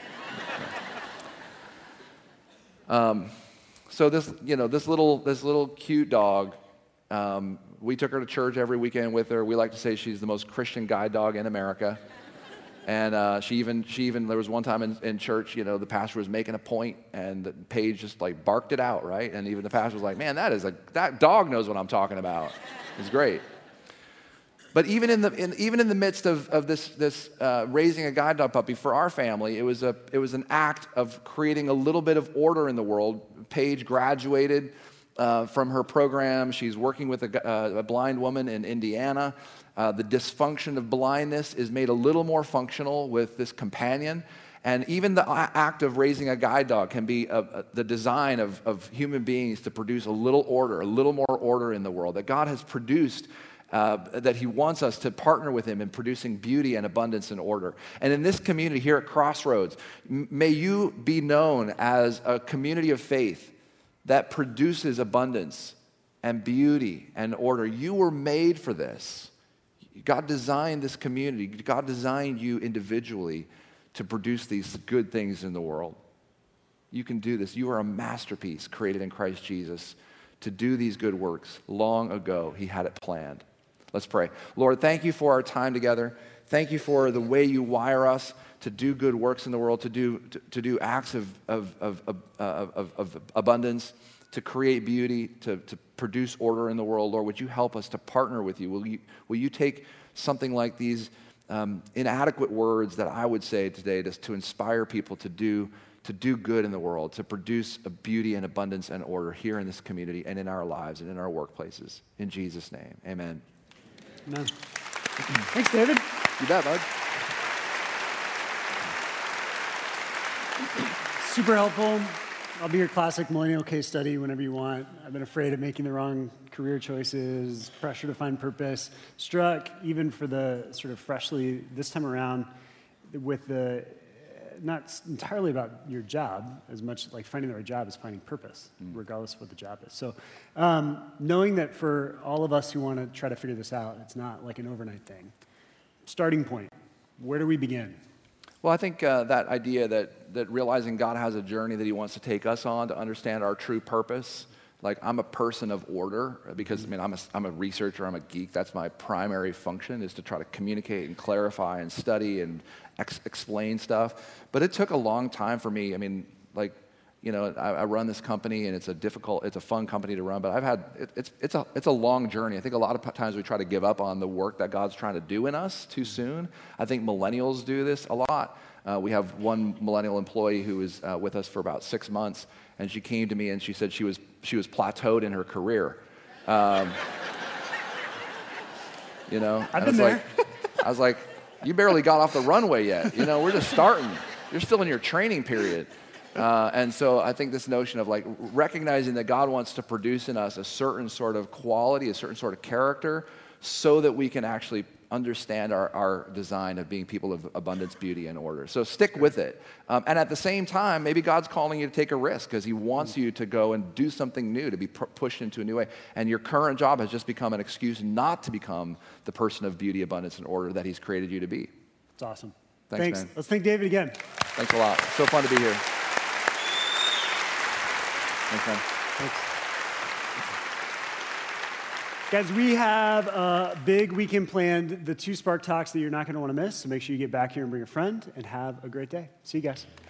um, so this, you know, this little, this little cute dog, um, we took her to church every weekend with her. We like to say she's the most Christian guide dog in America. And uh, she even, she even, there was one time in, in church, you know, the pastor was making a point, and Paige just like barked it out, right? And even the pastor was like, man, that is a, that dog knows what I'm talking about. It's great. But even in the, in, even in the midst of, of this, this uh, raising a guide dog puppy for our family, it was, a, it was an act of creating a little bit of order in the world. Paige graduated Uh, from her program. She's working with a, uh, a blind woman in Indiana. Uh, the dysfunction of blindness is made a little more functional with this companion. And even the act of raising a guide dog can be a, a, the design of, of human beings to produce a little order, a little more order in the world that God has produced, uh, that he wants us to partner with him in producing beauty and abundance and order. And in this community here at Crossroads, m- may you be known as a community of faith that produces abundance and beauty and order. You were made for this. God designed this community. God designed you individually to produce these good things in the world. You can do this. You are a masterpiece created in Christ Jesus to do these good works. Long ago, he had it planned. Let's pray. Lord, thank you for our time together. Thank you for the way you wire us to do good works in the world, to do to, to do acts of of, of, of, of of abundance, to create beauty, to, to produce order in the world. Lord, would you help us to partner with you? Will you, will you take something like these um, inadequate words that I would say today to, to inspire people to do, to do good in the world, to produce a beauty and abundance and order here in this community and in our lives and in our workplaces. In Jesus' name, amen. Amen. Thanks, David. You bet, bud. Super helpful. I'll be your classic millennial case study whenever you want. I've been afraid of making the wrong career choices, pressure to find purpose. Struck, even for the sort of freshly, this time around, with the, not entirely about your job, as much like finding the right job as finding purpose, mm. regardless of what the job is. So um, knowing that for all of us who want to try to figure this out, it's not like an overnight thing. Starting point, where do we begin? Well, I think uh, that idea that, that realizing God has a journey that he wants to take us on to understand our true purpose. Like, I'm a person of order because, I mean, I'm a, I'm a researcher, I'm a geek. That's my primary function, is to try to communicate and clarify and study and ex- explain stuff. But it took a long time for me. I mean, like, you know, I, I run this company, and it's a difficult, it's a fun company to run, but I've had, it, it's, it's, a, it's a long journey. I think a lot of times we try to give up on the work that God's trying to do in us too soon. I think millennials do this a lot. Uh, we have one millennial employee who was uh, with us for about six months, and she came to me and she said she was, she was plateaued in her career. Um, you know, I've and been I was there. like, I was like, you barely got off the runway yet. You know, we're just starting. You're still in your training period. Uh, and so I think this notion of like recognizing that God wants to produce in us a certain sort of quality, a certain sort of character, so that we can actually understand our, our design of being people of abundance, beauty, and order. So stick with it. Um, and at the same time, maybe God's calling you to take a risk because he wants you to go and do something new, to be pu- pushed into a new way. And your current job has just become an excuse not to become the person of beauty, abundance, and order that he's created you to be. It's awesome. Thanks, Thanks. man. Let's thank David again. Thanks a lot. So fun to be here. Thanks, man. Guys, we have a big weekend planned, the two Spark Talks that you're not going to want to miss. So make sure you get back here and bring a friend and have a great day. See you guys.